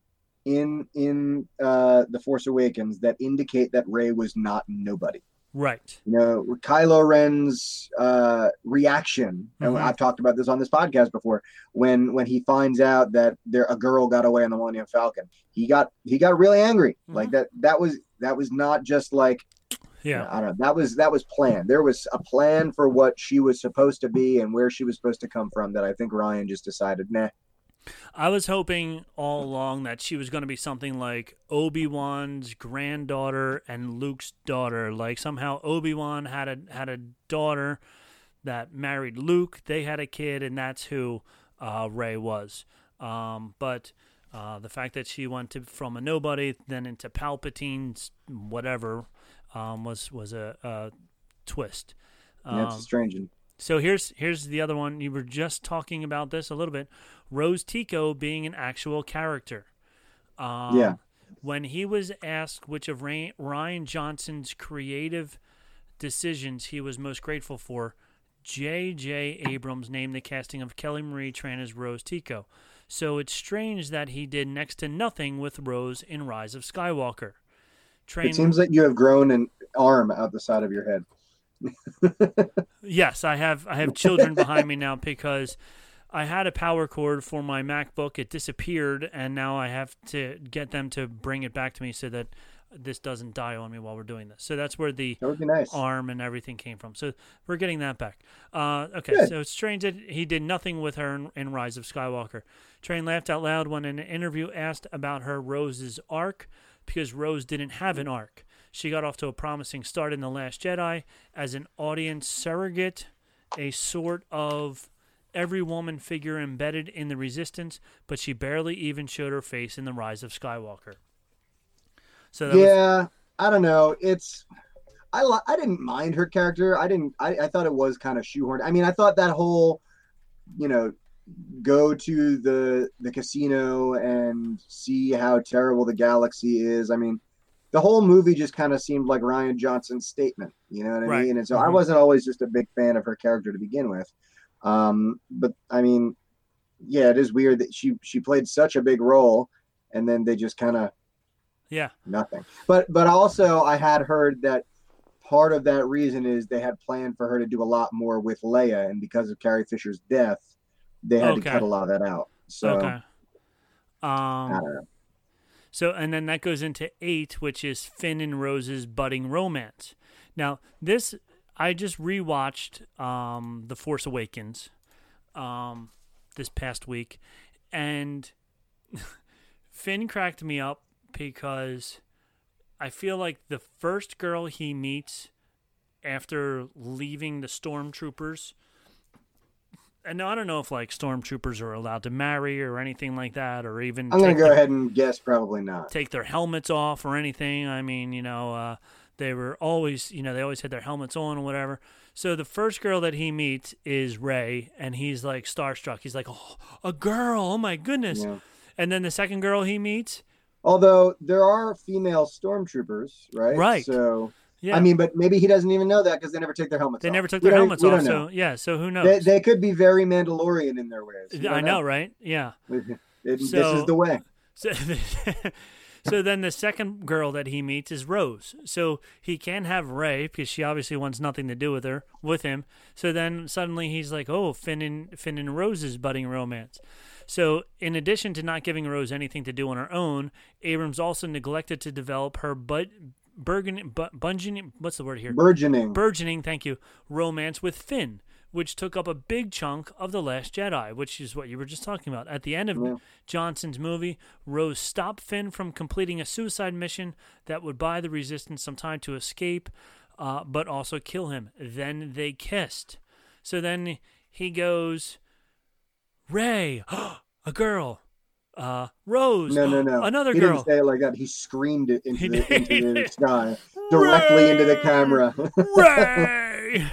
in in uh, The Force Awakens that indicate that Rey was not nobody. Right. You know, Kylo Ren's uh, reaction, and Mhm. I've talked about this on this podcast before, when when he finds out that there a girl got away on the Millennium Falcon, he got he got really angry. Mhm. Like that that was that was not just like, Yeah. you know, I don't know, that was that was planned. There was a plan for what she was supposed to be and where she was supposed to come from that I think Rian just decided, nah. I was hoping all along that she was going to be something like Obi-Wan's granddaughter and Luke's daughter. Like somehow Obi-Wan had a had a daughter that married Luke. They had a kid, and that's who uh, Rey was. Um, but uh, the fact that she went to, from a nobody then into Palpatine's whatever um, was was a, a twist. Um, That's strange. So here's here's the other one. You were just talking about this a little bit. Rose Tico being an actual character. Um, Yeah. When he was asked which of Ray, Rian Johnson's creative decisions he was most grateful for, J J Abrams named the casting of Kelly Marie Tran as Rose Tico. So it's strange that he did next to nothing with Rose in Rise of Skywalker. Train, It seems like you have grown an arm out the side of your head. Yes, I have. I have children behind me now because I had a power cord for my MacBook. It disappeared, and now I have to get them to bring it back to me so that this doesn't die on me while we're doing this. So that's where the That would be nice. arm and everything came from. So we're getting that back. Uh, okay, Good. so it's strange that he did nothing with her in, in Rise of Skywalker. Train laughed out loud when in an interview asked about her Rose's arc because Rose didn't have an arc. She got off to a promising start in The Last Jedi as an audience surrogate, a sort of every woman figure embedded in the Resistance, but she barely even showed her face in The Rise of Skywalker. So that yeah, was, I don't know. It's I li- I didn't mind her character. I didn't. I, I thought it was kind of shoehorned. I mean, I thought that whole, you know, go to the the casino and see how terrible the galaxy is. I mean, the whole movie just kind of seemed like Rian Johnson's statement. You know what I Right. mean? And so I Mhm. wasn't always just a big fan of her character to begin with. Um, but I mean, yeah, it is weird that she she played such a big role, and then they just kind of. yeah. Nothing. But but also I had heard that part of that reason is they had planned for her to do a lot more with Leia, and because of Carrie Fisher's death, they had Okay. to cut a lot of that out. So Okay. I Um, don't know. So, and then that goes into eight, which is Finn and Rose's budding romance. Now, this, I just rewatched um, The Force Awakens um, this past week, and Finn cracked me up because I feel like the first girl he meets after leaving the stormtroopers, and I don't know if like stormtroopers are allowed to marry or anything like that, or even I'm going take to go their, ahead and guess probably not. take their helmets off or anything. I mean, you know, uh, they were always, you know, they always had their helmets on or whatever. So the first girl that he meets is Rey, and he's like starstruck. He's like, oh, a girl, oh my goodness. Yeah. And then the second girl he meets, Although there are female stormtroopers, right? Right. So, yeah, I mean, but maybe he doesn't even know that because they never take their helmets they off. never took We their don't- helmets we off. don't So know. yeah, so who knows? They, they could be very Mandalorian in their ways. You I don't know, right? Yeah. It- this So- is the way. So, so then the second girl that he meets is Rose. So he can't have Rey because she obviously wants nothing to do with her, with him. So then suddenly he's like, oh, Finn and, Finn and Rose's budding romance. So in addition to not giving Rose anything to do on her own, Abrams also neglected to develop her but burgeoning, bu- bungeoning, what's the word here? Burgeoning. Burgeoning, thank you, romance with Finn, which took up a big chunk of The Last Jedi, which is what you were just talking about. At the end of Yeah. Johnson's movie, Rose stopped Finn from completing a suicide mission that would buy the Resistance some time to escape, uh, but also kill him. Then they kissed. So then he goes, Rey, a girl. Uh, Rose, No, no, no. another he girl. didn't say it like that. He screamed it into, He the, did. into the sky, directly into the camera. Rey!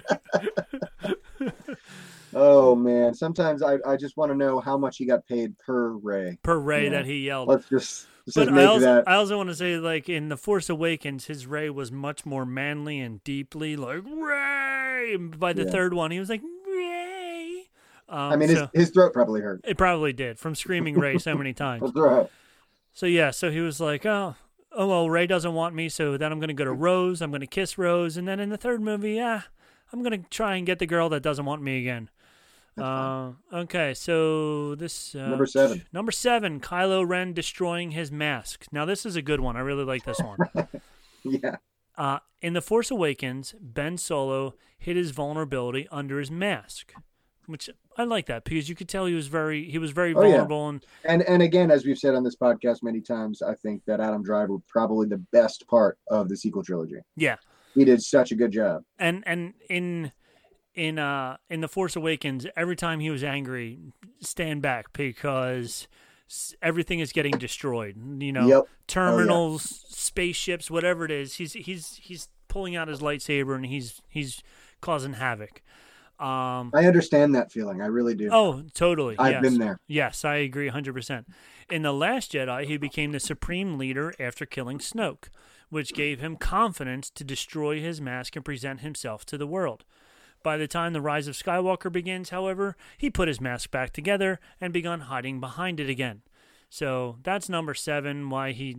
Oh, man. Sometimes I, I just want to know how much he got paid per Ray. Per Rey Yeah. that he yelled. Let's just, let's But just I make also, that. I also want to say, like, in The Force Awakens, his Rey was much more manly and deeply, like, Rey! By the Yeah. third one, he was like, Rey! Um, I mean, his, so his throat probably hurt. it probably did, from screaming Rey so many times. That's right. So, yeah, so he was like, oh, oh well, Rey doesn't want me, so then I'm going to go to Rose, I'm going to kiss Rose, and then in the third movie, yeah, I'm going to try and get the girl that doesn't want me again. Uh, okay, so this uh, Number seven. Number seven, Kylo Ren destroying his mask. Now this is a good one. I really like this one. Yeah. uh, in The Force Awakens, Ben Solo hid his vulnerability under his mask, which I like that because you could tell he was very he was very Oh, yeah. vulnerable and And and again, as we've said on this podcast many times, I think that Adam Driver was probably the best part of the sequel trilogy. yeah, He did such a good job. and and in in uh in The Force Awakens, every time he was angry, stand back because s- everything is getting destroyed. You know, Yep. terminals, spaceships, whatever it is. He's he's he's pulling out his lightsaber and he's he's causing havoc. Um, I understand that feeling. I really do. oh, totally. I've yes. been there. Yes, I agree one hundred percent. In The Last Jedi, he became the supreme leader after killing Snoke, which gave him confidence to destroy his mask and present himself to the world. By the time The Rise of Skywalker begins, however, he put his mask back together and began hiding behind it again. So that's number seven, why he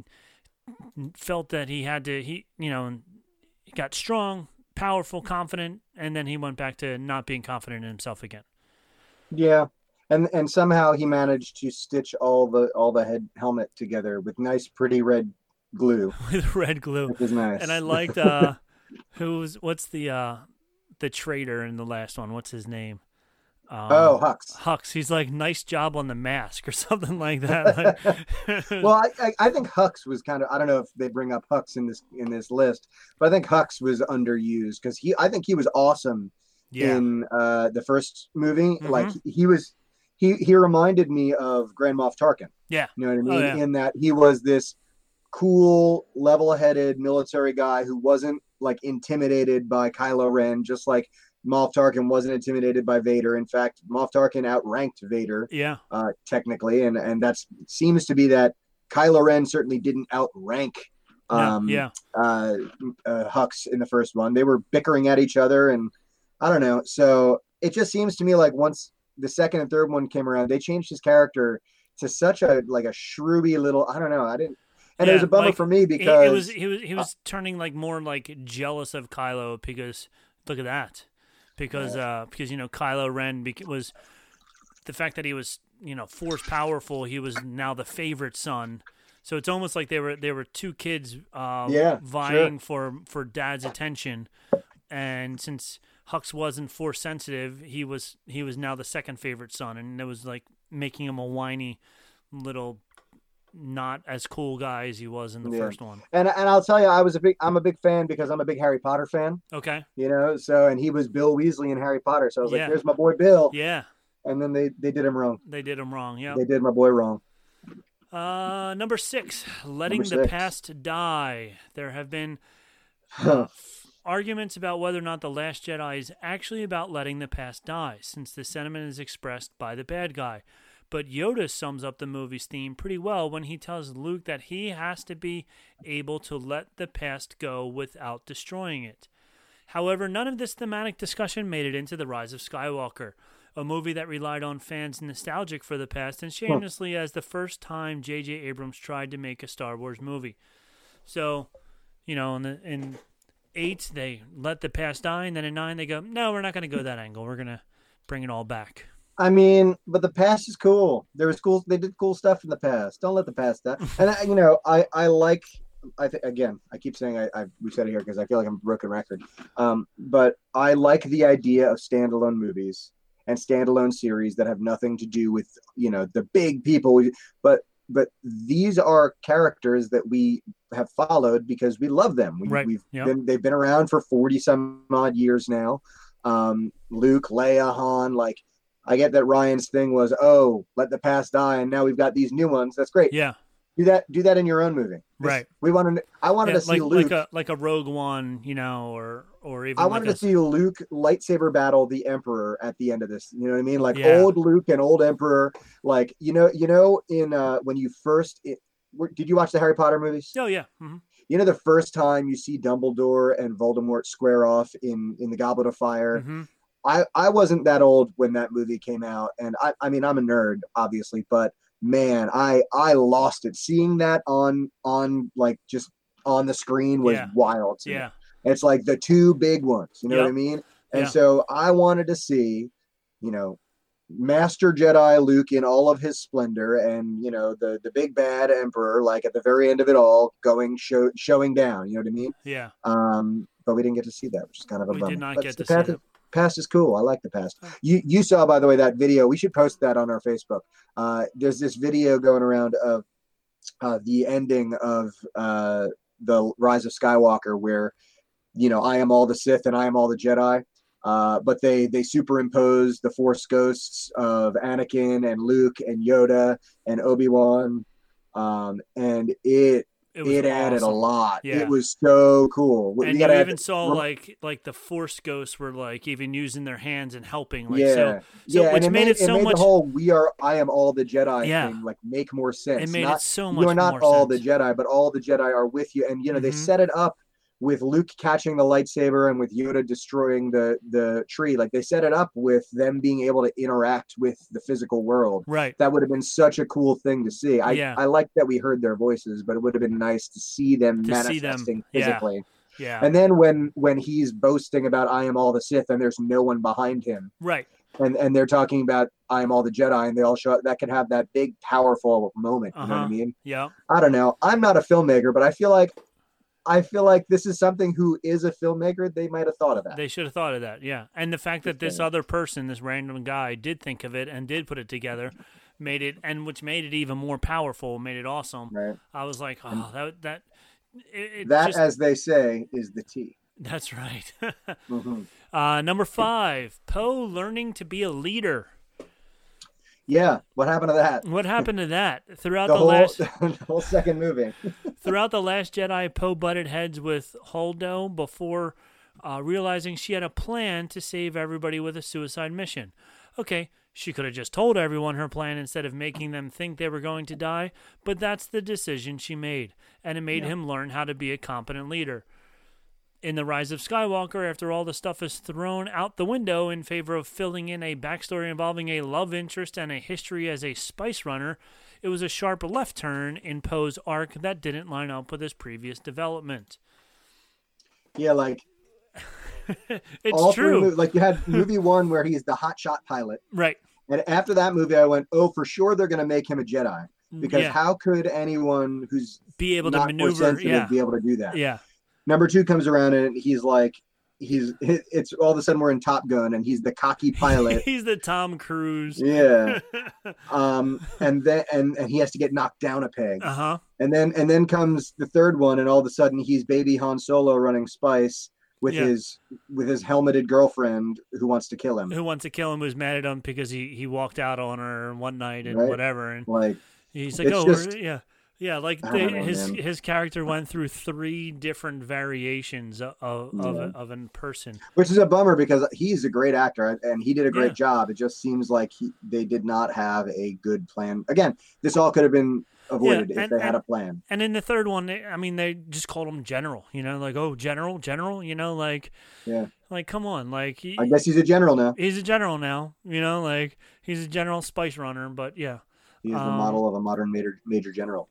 felt that he had to, he you know, he got strong, powerful, confident, and then he went back to not being confident in himself again. Yeah. And and somehow he managed to stitch all the all the head helmet together with nice pretty red glue. With red glue. Which is nice. And I liked uh who's what's the uh the traitor in the last one? What's his name? Um, Oh, Hux. Hux. He's like, nice job on the mask or something like that. Like, Well, I, I I think Hux was kind of I don't know if they bring up Hux in this in this list, but I think Hux was underused because he I think he was awesome yeah, in uh, the first movie. Mhm. Like he, he was he he reminded me of Grand Moff Tarkin. yeah, You know what I mean? Oh, yeah. In that he was this cool, level-headed military guy who wasn't like intimidated by Kylo Ren, just like Moff Tarkin wasn't intimidated by Vader. In fact, Moff Tarkin outranked Vader yeah, uh, technically, and and that's seems to be that Kylo Ren certainly didn't outrank No, um, yeah. uh, uh, Hux in the first one. They were bickering at each other, and I don't know. So it just seems to me like once the second and third one came around, they changed his character to such a like a shrewy little. I don't know. I didn't, and it was Yeah, a bummer like, for me He- because it was he was he was turning like more like jealous of Kylo because look at that, because uh because you know Kylo Ren bec- was the fact that he was you know force powerful. He was now the favorite son, So it's almost like they were they were two kids uh, Yeah, vying for for dad's attention, and since Hux wasn't force sensitive, he was he was now the second favorite son, and it was like making him a whiny little not as cool guy as he was in the Yeah. first one. And and I'll tell you, I was a big I'm a big fan because I'm a big Harry Potter fan. Okay. You know, so and he was Bill Weasley in Harry Potter, so I was Yeah. like, "There's my boy Bill." Yeah, And then they they did him wrong. they did him wrong. Yeah. They did my boy wrong. Uh, number six, letting Number the six. past die. There have been uh, f- arguments about whether or not The Last Jedi is actually about letting the past die, since the sentiment is expressed by the bad guy. But Yoda sums up the movie's theme pretty well when he tells Luke that he has to be able to let the past go without destroying it. However, none of this thematic discussion made it into The Rise of Skywalker, a movie that relied on fans nostalgic for the past and shamelessly as the first time J J. Abrams tried to make a Star Wars movie. So, you know, in, the, in eight, they let the past die, and then in nine, they go, no, we're not going to go that angle. We're going to bring it all back. I mean, but the past is cool. There was cool. They did cool stuff in the past. Don't let the past die. And I, you know, I I like. I think again, I keep saying I, I we said it here because I feel like I'm a broken record. Um, but I like the idea of standalone movies and standalone series that have nothing to do with, you know, the big people. But but these are characters that we have followed because we love them. We, Right. We've Yep. been they've been around for forty some odd years now. Um, Luke, Leia, Han, like. I get that Ryan's thing was, oh, let the past die, and now we've got these new ones. That's great. Yeah. Do that. Do that in your own movie. This- Right. We wanted. I wanted Yeah, to see like, Luke. like a like a Rogue One, you know, or or even I like wanted a, to see Luke lightsaber battle the Emperor at the end of this. You know what I mean? Like Yeah. old Luke and old Emperor. Like you know, you know, in uh, when you first it, were, did you watch the Harry Potter movies? Oh yeah. hmm You know, the first time you see Dumbledore and Voldemort square off in in the Goblet of Fire. hmm I, I wasn't that old when that movie came out, and I, I mean I'm a nerd obviously, but man, I I lost it. Seeing that on on like just on the screen was Yeah. wild to me. Yeah. It's like the two big ones, you know what I Yep. mean? And Yeah. so I wanted to see, you know, Master Jedi Luke in all of his splendor, and you know the the big bad Emperor like at the very end of it all going show, showing down. You know what I mean? Yeah. Um, but we didn't get to see that, which is kind of a We bummer. did not But get the to see path that. is- Past is cool. I like the past. You you saw, by the way, that video. We should post that on our Facebook. Uh, there's this video going around of uh, the ending of uh, the Rise of Skywalker, where you know I am all the Sith and I am all the Jedi. Uh, but they they superimpose the Force ghosts of Anakin and Luke and Yoda and Obi-Wan, um, and it It was it added a awesome. lot. Yeah. It was so cool. And you gotta even add- saw rem- like like the Force ghosts were like even using their hands and helping. Like, yeah, so, so yeah, which and made, it so made much. the whole "we are, I am all the Jedi" Yeah. thing like make more sense. It made not, it so much You are not more all sense. the Jedi, but all the Jedi are with you. And you know they Mhm. set it up with Luke catching the lightsaber and with Yoda destroying the the tree. Like they set it up with them being able to interact with the physical world. Right. That would have been such a cool thing to see. I Yeah. I like that we heard their voices, but it would have been nice to see them To see them, manifesting yeah. physically. Yeah. And then when when he's boasting about I am all the Sith and there's no one behind him, Right. and and they're talking about I am all the Jedi, and they all show that can have that big powerful moment. You know what I Uh-huh. mean? Yeah. I don't know. I'm not a filmmaker, but I feel like I feel like this is something who is a filmmaker. They might have thought of that. They should have thought of that. Yeah. And the fact that this Yeah. other person, this random guy, did think of it and did put it together, made it, and which made it even more powerful, made it awesome. Right. I was like, oh, that that. It, it That, just, as they say, is the T. that's right. Mhm. uh, number five, Poe learning to be a leader. Yeah. What happened to that? What happened to that throughout The the, whole, last the whole second movie. throughout the Last Jedi? Poe butted heads with Holdo before uh, realizing she had a plan to save everybody with a suicide mission. Okay, she could have just told everyone her plan instead of making them think they were going to die, but that's the decision she made, and it made him learn how to be a competent leader. In The Rise of Skywalker, after all the stuff is thrown out the window in favor of filling in a backstory involving a love interest and a history as a spice runner, it was a sharp left turn in Poe's arc that didn't line up with his previous development. Yeah, like It's all three true. movies. Like you had movie one where he's the hotshot pilot. Right. And after that movie, I went, oh, for sure they're going to make him a Jedi. because Yeah. how could anyone who's Be able to not maneuver, Force sensitive yeah. be able to do that? Yeah. Number two comes around and he's like, he's it's all of a sudden we're in Top Gun and he's the cocky pilot. He's the Tom Cruise. Yeah. Um, and then and, and he has to get knocked down a peg. Uh huh. And then and then comes the third one, and all of a sudden he's baby Han Solo running Spice with Yeah. his with his helmeted girlfriend who wants to kill him. Who wants to kill him? Was mad at him because he, he walked out on her one night and Right. whatever, and Like he's like, it's oh, just- we're- yeah, yeah. Like I they, don't know, his man. his character went through three different variations of of, of, Yeah. a, of a person. which is a bummer because he's a great actor and he did a great Yeah. job. It just seems like he, they did not have a good plan. Again, this all could have been avoided Yeah, if and- they had a and- plan. And in the third one, they, I mean, they just called him General. You know, like oh, General, General. You know, like Yeah. like come on, like he, I guess he's a general now. he's a general now. You know, like he's a general spice runner. But yeah, He's the Um, model of a modern major major general.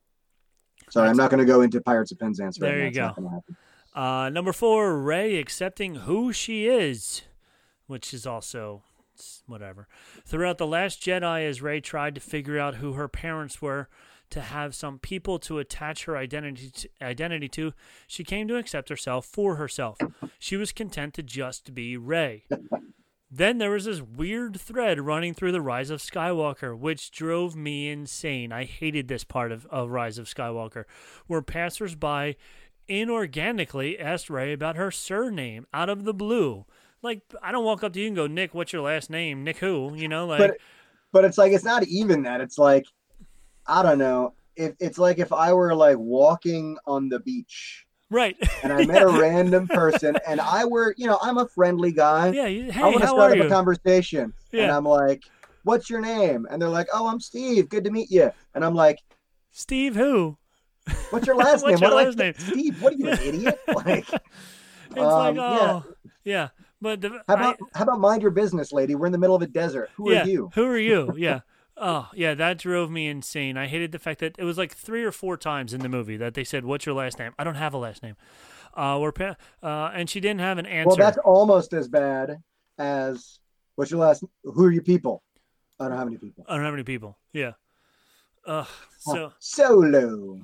Sorry, I'm not going to go into Pirates of Penzance right There now. you It's go. not gonna happen. Uh, number four, Rey accepting who she is, which is also s- whatever. Throughout The Last Jedi, as Rey tried to figure out who her parents were, to have some people to attach her identity to, identity to, she came to accept herself for herself. She was content to just be Rey. Then there was this weird thread running through The Rise of Skywalker, which drove me insane. I hated this part of, of Rise of Skywalker, where passersby inorganically asked Rey about her surname out of the blue. Like, I don't walk up to you and go, Nick, what's your last name? Nick who? You know, like, But but it's like it's not even that. It's like I don't know. It, it's like if I were like walking on the beach right. and I met a random person and I were, you know, I'm a friendly guy. yeah, you, hey, I want to how start are up you? a conversation. And Yeah. I'm like, what's your name? And they're like, oh, I'm Steve. Good to meet you. And I'm like, Steve who? what's your last What's name? your What, last like, name? Steve, what are you, an idiot? Like, It's like, um, oh, yeah. But the, How about I- how about mind your business, lady? We're in the middle of a desert. Who yeah, are you? Who are you? Yeah. Oh, yeah, that drove me insane. I hated the fact that it was like three or four times in the movie that they said, "What's your last name?" I don't have a last name. Uh, we're pa- uh, and she didn't have an answer. Well, that's almost as bad as what's your last? Who are your people? I don't have any people. I don't have any people. Yeah. Uh, so Huh. Solo.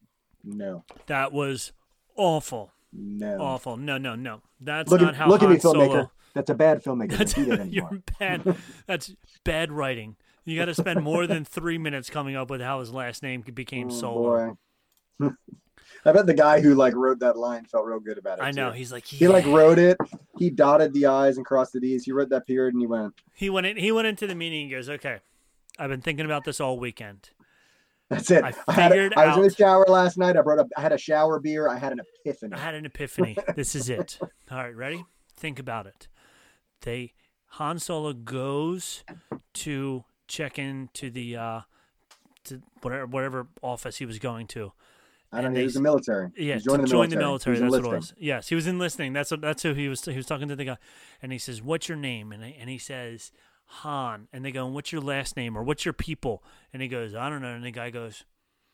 No, that was awful. no. Awful. No, no, no. That's Look not at how look at Han me, filmmaker. Solo. That's a bad filmmaker. That's, Don't do that anymore. you're bad. That's bad writing. You got to spend more than three minutes coming up with how his last name became Oh, Solo. boy. I bet the guy who like wrote that line felt real good about it. I know. too. He's like He like "Yeah." wrote it. He dotted the I's and crossed the D's. He wrote that period and he went. He went in. He went into the meeting and goes, "Okay, I've been thinking about this all weekend. That's it. I had a- figured I was in the out- shower last night. I brought up. I had a shower beer. I had an epiphany. I had an epiphany. This is it. All right, ready? Think about it. They Han Solo goes to check into the uh, to whatever whatever office he was going to. I don't and know. He they was s- the military. Yeah, He's to joining join the the military. military. He's That's what it enlisting. was. Yes, he was enlisting. That's what. That's who he was. He was talking to the guy, and he says, "What's your name?" And he, and he says, "Han." And they go, "What's your last name?" Or "What's your people?" And he goes, "I don't know." And the guy goes,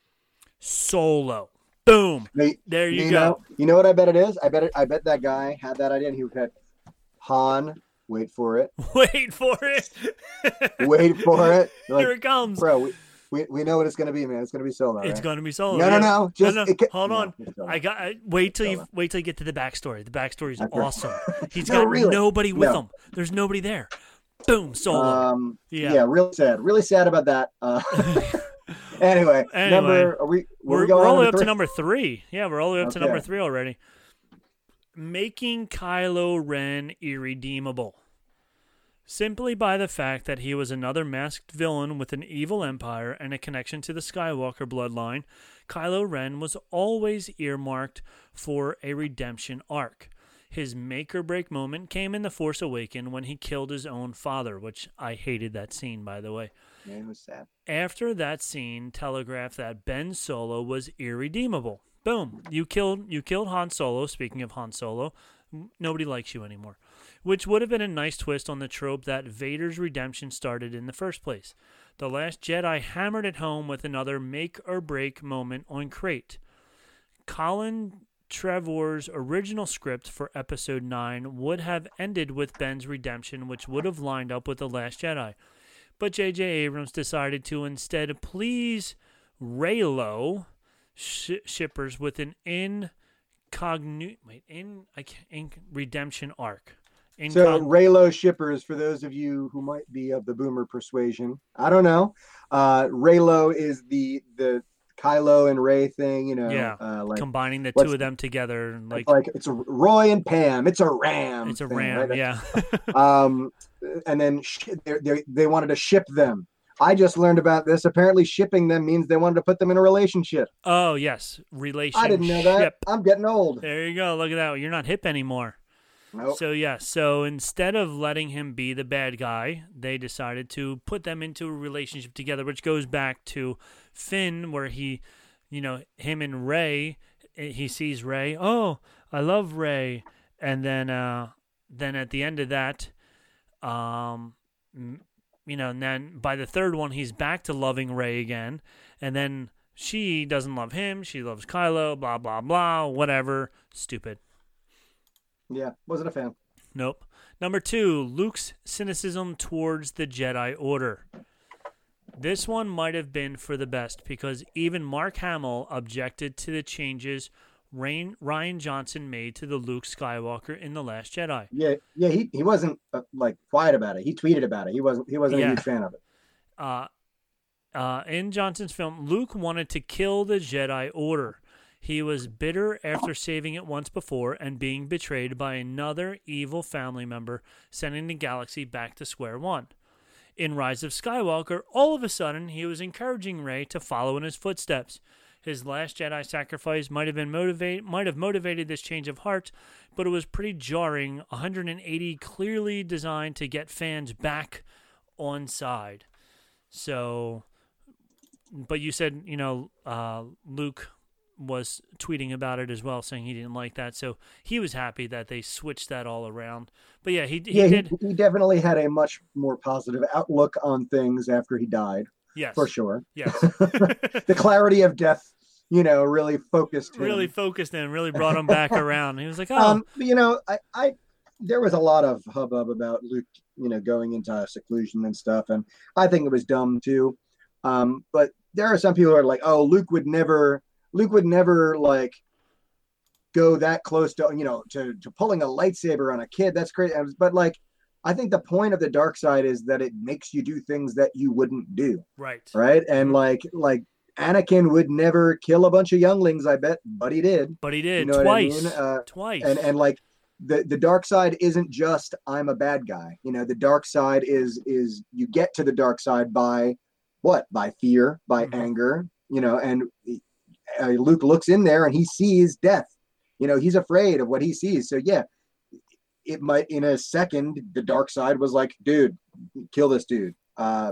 "Solo." Boom. They- There you, you go. know, you know what I bet it is? I bet it, I bet that guy had that idea and he said, Han, wait for it. Wait for it. Wait for it. You're Here like, it comes. bro, we, we, we know what it's gonna be, man. It's gonna be Solo. It's right? going to be Solo. No, no, yeah. no. Just no, no. it ca- Hold no, on. it's Solo. I got. I, wait till you Solo. wait till you get to the backstory. The backstory is That's right. awesome. He's No, got really. nobody with No. him. There's nobody there. Boom, Solo. Um, Yeah. yeah. really sad. Really sad about that. Uh, anyway, Anyway, number are we? Were we're we going we're on all the way number up to three? number three. Yeah, we're all the way up to Okay. number three already. Making Kylo Ren irredeemable. Simply by the fact that he was another masked villain with an evil empire and a connection to the Skywalker bloodline, Kylo Ren was always earmarked for a redemption arc. His make-or-break moment came in The Force Awakens when he killed his own father, which I hated that scene, by the way. Yeah, it was sad. After that scene telegraphed that Ben Solo was irredeemable. Boom. You killed you killed Han Solo. Speaking of Han Solo, m- nobody likes you anymore. Which would have been a nice twist on the trope that Vader's redemption started in the first place. The Last Jedi hammered it home with another make-or-break moment on Crate. Colin Trevorrow's original script for Episode nine would have ended with Ben's redemption, which would have lined up with The Last Jedi. but J J. Abrams decided to instead please Reylo sh- shippers with an incognito, wait, in, I can't, in redemption arc. Incog- So Reylo shippers, for those of you who might be of the boomer persuasion, I don't know. Uh, Reylo is the the Kylo and Rey thing, you know. yeah, uh, like combining the what's- two of them together, like it's like it's a Roy and Pam. It's a ram. it's a thing, ram, right? yeah. Um, and then sh- they they they wanted to ship them. I just learned about this. Apparently, shipping them means they wanted to put them in a relationship. Oh yes, relationship. I didn't know that. I'm getting old. There you go. Look at that. You're not hip anymore. Nope. So yeah, so instead of letting him be the bad guy, they decided to put them into a relationship together, which goes back to Finn, where he, you know, him and Rey, he sees Rey. Oh, I love Rey, and then, uh, then at the end of that, um, you know, and then by the third one, he's back to loving Rey again, and then she doesn't love him. She loves Kylo. Blah blah blah. Whatever. Stupid. Yeah, wasn't a fan. Nope. Number two, Luke's cynicism towards the Jedi Order. This one might have been for the best because even Mark Hamill objected to the changes Rain, Ryan Johnson made to the Luke Skywalker in The Last Jedi. Yeah, yeah, he, he wasn't uh, like quiet about it. He tweeted about it. He wasn't he wasn't Yeah. a huge fan of it. Uh, uh, in Johnson's film, Luke wanted to kill the Jedi Order. He was bitter after saving it once before and being betrayed by another evil family member, sending the galaxy back to square one. In Rise of Skywalker, all of a sudden, he was encouraging Rey to follow in his footsteps. His Last Jedi sacrifice might have been motivate, might have motivated this change of heart, but it was pretty jarring. one hundred eighty clearly designed to get fans back on side. So, but you said, you know, uh, Luke was tweeting about it as well, saying he didn't like that. So he was happy that they switched that all around. But yeah, he, he yeah, did. he, he definitely had a much more positive outlook on things after he died. Yes. For sure. Yes. The clarity of death, you know, really focused him. Really focused and really brought him back around. He was like, oh. Um, you know, I, I, there was a lot of hubbub about Luke, you know, going into seclusion and stuff. And I think it was dumb too. Um, but there are some people who are like, oh, Luke would never, Luke would never like go that close to, you know, to, to pulling a lightsaber on a kid. That's great. But like, I think the point of the dark side is that it makes you do things that you wouldn't do. Right. Right. And like, like Anakin would never kill a bunch of younglings, I bet, but he did. But he did You know twice. what I mean? Uh, twice. And, and like the, the dark side isn't just, I'm a bad guy. You know, the dark side is, is you get to the dark side by what? By fear, by Mhm. anger, you know, and uh, Luke looks in there and he sees death. You know, he's afraid of what he sees. So yeah, it might, in a second, the dark side was like, dude, kill this dude. Uh,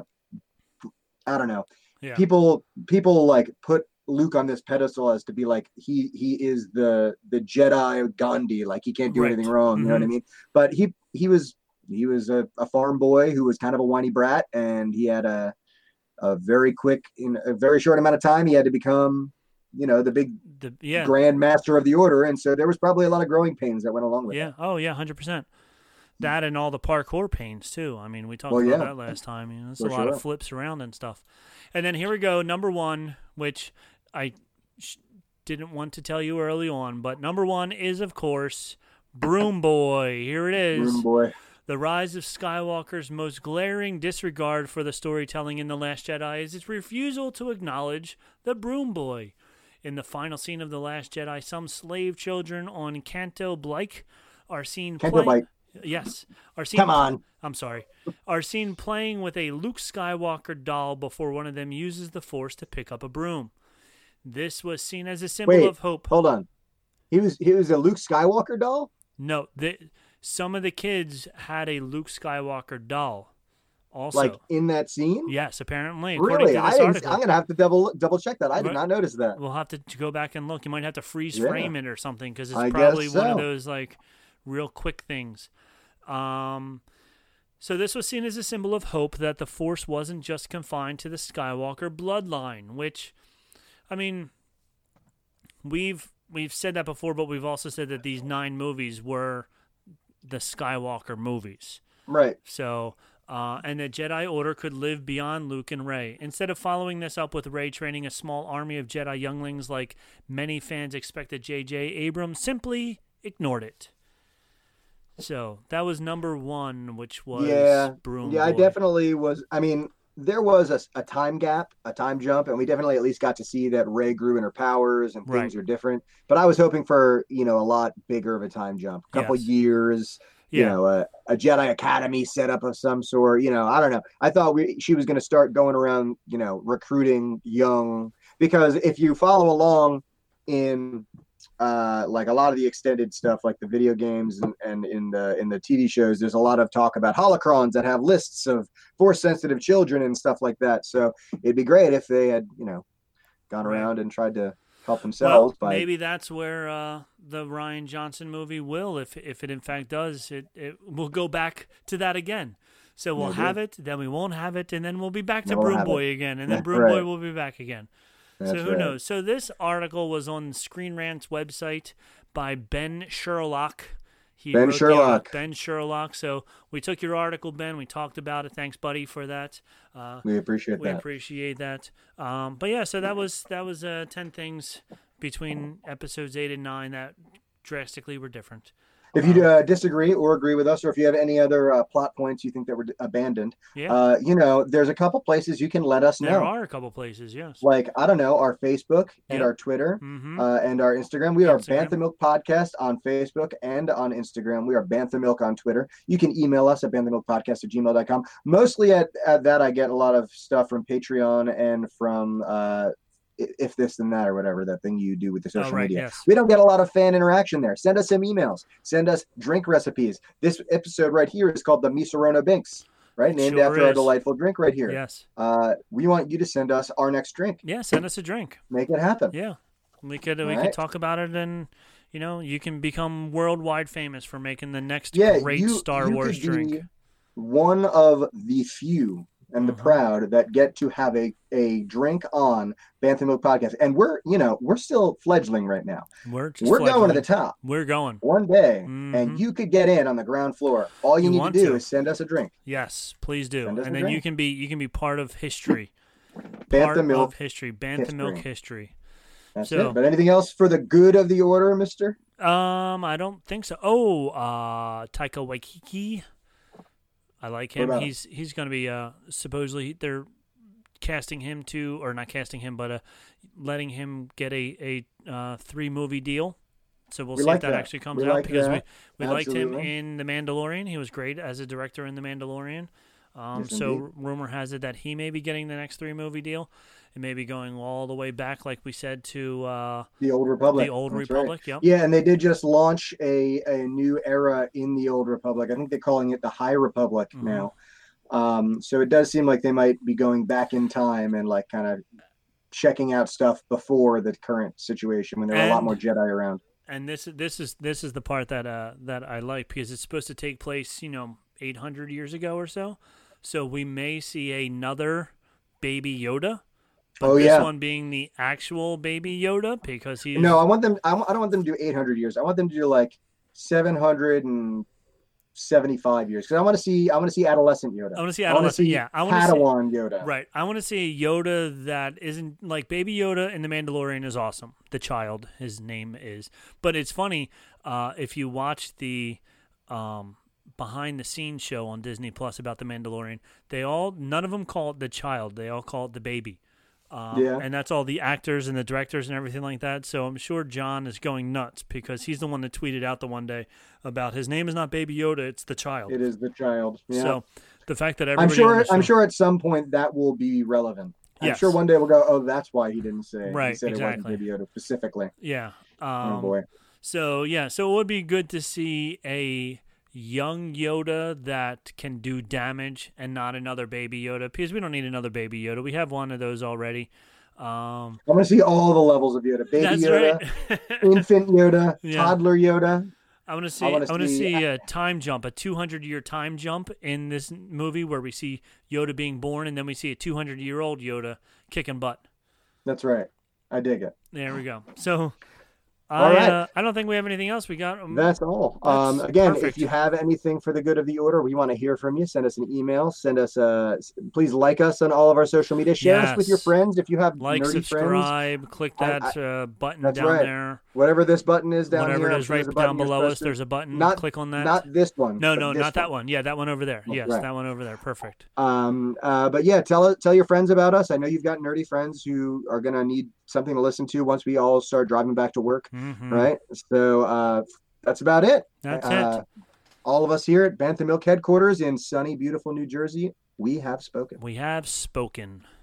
I don't know. Yeah. People, people like put Luke on this pedestal as to be like, he, he is the, the Jedi Gandhi. Like he can't do Right. anything wrong. You know what I Mhm. mean? But he, he was, he was a, a farm boy who was kind of a whiny brat, and he had a, a very quick, in a very short amount of time, he had to become, you know, the big The, yeah. grand master of the order. And so there was probably a lot of growing pains that went along with Yeah. it. Oh, yeah, one hundred percent. That and all the parkour pains, too. I mean, we talked Well, about yeah. that last time. You know, it's For a lot sure. of flips around and stuff. And then here we go, number one, which I sh- didn't want to tell you early on, but number one is, of course, Broom Boy. Here it is. Room boy. The rise of Skywalker's most glaring disregard for the storytelling in The Last Jedi is its refusal to acknowledge the Broom Boy. In the final scene of The Last Jedi, some slave children on Canto Blike are seen Canto playing. Blike. Yes, are seen. Come on. I'm sorry. Are seen playing with a Luke Skywalker doll before one of them uses the Force to pick up a broom. This was seen as a symbol Wait, of hope. hold on. He was, he was a Luke Skywalker doll? No, the, some of the kids had a Luke Skywalker doll. Also, Like in that scene? yes, apparently. According Really? to I this didn't, article. I'm going to have to double double check that. I did Right. not notice that. We'll have to, to go back and look. You might have to freeze Yeah. frame it or something because it's I probably guess one of so. those like real quick things. Um, so this was seen as a symbol of hope that the Force wasn't just confined to the Skywalker bloodline, which, I mean, we've we've said that before, but we've also said that these nine movies were the Skywalker movies. Right. So Uh, and the Jedi Order could live beyond Luke and Rey. Instead of following this up with Rey training a small army of Jedi younglings like many fans expected, J J Abrams simply ignored it. So that was number one, which was yeah, Broom yeah. I Boy. definitely was. I mean, there was a, a time gap, a time jump, and we definitely at least got to see that Rey grew in her powers and things Right. are different. But I was hoping for, you know, a lot bigger of a time jump, a couple Yes. years. You Yeah. know, a, a Jedi Academy setup of some sort. You know, I don't know. I thought we she was going to start going around, you know, recruiting young, because if you follow along in uh like a lot of the extended stuff, like the video games and, and in the in the T V shows, there's a lot of talk about holocrons that have lists of force sensitive children and stuff like that. So it'd be great if they had, you know, gone Right. around and tried to help Well, themselves by maybe that's where uh, the Ryan Johnson movie will, if if it in fact does, it, it will go back to that again. So we'll Maybe. have it, then we won't have it, and then we'll be back to Then we'll Broom have Boy it. again, and then Yeah, Broom Boy right. will be back again. That's so who right. knows? So this article was on Screen Rant's website by Ben Sherlock. He Ben wrote the Sherlock. article- Ben Sherlock. So we took your article, Ben. We talked about it. Thanks, buddy, for that. Uh, We appreciate we that. appreciate that. Um, but yeah, so that was that was uh, ten things between episodes eight and nine that drastically were different. If you uh, disagree or agree with us, or if you have any other uh, plot points you think that were d- abandoned, Yeah. uh, you know, there's a couple places you can let us There know. are a couple places, yes. Like, I don't know, our Facebook and Yep. our Twitter Mhm. uh, and our Instagram. We are Instagram. Bantha Milk Podcast on Facebook and on Instagram. We are Bantha Milk on Twitter. You can email us at banthamilkpodcast at gmail dot com. Mostly at, at that, I get a lot of stuff from Patreon and from uh, I- If This Then That, or whatever, that thing you do with the social right, media. yes. We don't get a lot of fan interaction there. Send us some emails. Send us drink recipes. This episode right here is called the Misorona Binks, right? Named Sure after our is. delightful drink right here. Yes. Uh, we want you to send us our next drink. Yeah, send us a drink. Make it happen. Yeah. We could we All could right. talk about it, and you know, you can become worldwide famous for making the next Yeah, great you, Star you Wars could be drink. one of the few and the Mhm. proud that get to have a, a drink on Bantha Milk Podcast. And we're, you know, we're still fledgling right now. We're just We're going to fledgling. the top We're going. one day, Mhm. and you could get in on the ground floor. All you, You need to want do to. is send us a drink. Yes, please do. Send us And a then you drink. can be you can be part of history. Bantha part Milk. of history. Bantha Milk history. That's So- it. But anything else for the good of the order, mister? Um, I don't think so. Oh, uh, Taika Waititi. I like him. about him? He's he's going to be uh supposedly they're casting him to, or not casting him, but uh letting him get a a uh, three movie deal. So we'll We see like if that, that. actually comes We out, like because that. we we liked him Absolutely. in The Mandalorian. He was great as a director in The Mandalorian. Um, Yes, so indeed. rumor has it that he may be getting the next three movie deal. It may be going all the way back, like we said, to uh, The Old Republic. the Old That's right. Republic. Yep. Yeah, and they did just launch a, a new era in the Old Republic. I think they're calling it the High Republic Mhm. now. Um, so it does seem like they might be going back in time and like kind of checking out stuff before the current situation when there were a lot And- more Jedi around. And this this is this is the part that uh that I like, because it's supposed to take place, you know, eight hundred years ago or so. So we may see another Baby Yoda, but Oh, this yeah. one being the actual Baby Yoda, because he's No, I want them. I, I don't want them to do eight hundred years. I want them to do like seven hundred seventy-five years, because I want to see. I want to see adolescent Yoda. I want to see I want to adolescent. see Yeah, I want to see. Padawan Yoda. Right, I want to see a Yoda that isn't like Baby Yoda in The Mandalorian is awesome. The child, his name is. But it's funny uh, if you watch the um, behind the scenes show on Disney Plus about The Mandalorian. They all, none of them call it the child. They all call it the baby. Um, Yeah. And that's all the actors and the directors and everything like that. So I'm sure John is going nuts, because he's the one that tweeted out the one day about his name is not Baby Yoda, it's the child. It is the child. Yeah. So the fact that I'm everybody sure. on the I'm show- sure at some point that will be relevant. I'm Yes. sure one day we'll go, oh, that's why he didn't say. Right, He said it exactly. wasn't Baby Yoda specifically. Yeah. Um, oh boy. So yeah, so it would be good to see a young Yoda that can do damage and not another Baby Yoda, because we don't need another Baby Yoda. We have one of those already. Um, I want to see all the levels of Yoda. Baby that's Yoda, right. infant Yoda, Yeah. toddler Yoda. I want to see. I wanna want to see- see a time jump, a two hundred year time jump in this movie, where we see Yoda being born, and then we see a two hundred year old Yoda kicking butt. That's right. I dig it. There we go. So I, All right. uh, I don't think we have anything else. We got. Um, That's all. That's Um, again, perfect. if you have anything for the good of the order, we want to hear from you. Send us an email. Send us a. Please like us on all of our social media. Share us with your Yes. friends if you have like, nerdy friends. subscribe, click I- that uh, button That's down right. there. Whatever this button is down Whatever here, it I'm is, sure right there's a button down you're below supposed us. to- There's a button. Not click on that. Not this one. no, but no, this not that one. Yeah, that one over there. Yes, right. that one over there. Perfect. Um, uh, but yeah, tell tell your friends about us. I know you've got nerdy friends who are gonna need something to listen to once we all start driving back to work, Mhm. right? So uh, that's about it. That's uh, it. All of us here at Bantha Milk headquarters in sunny, beautiful New Jersey, we have spoken. We have spoken.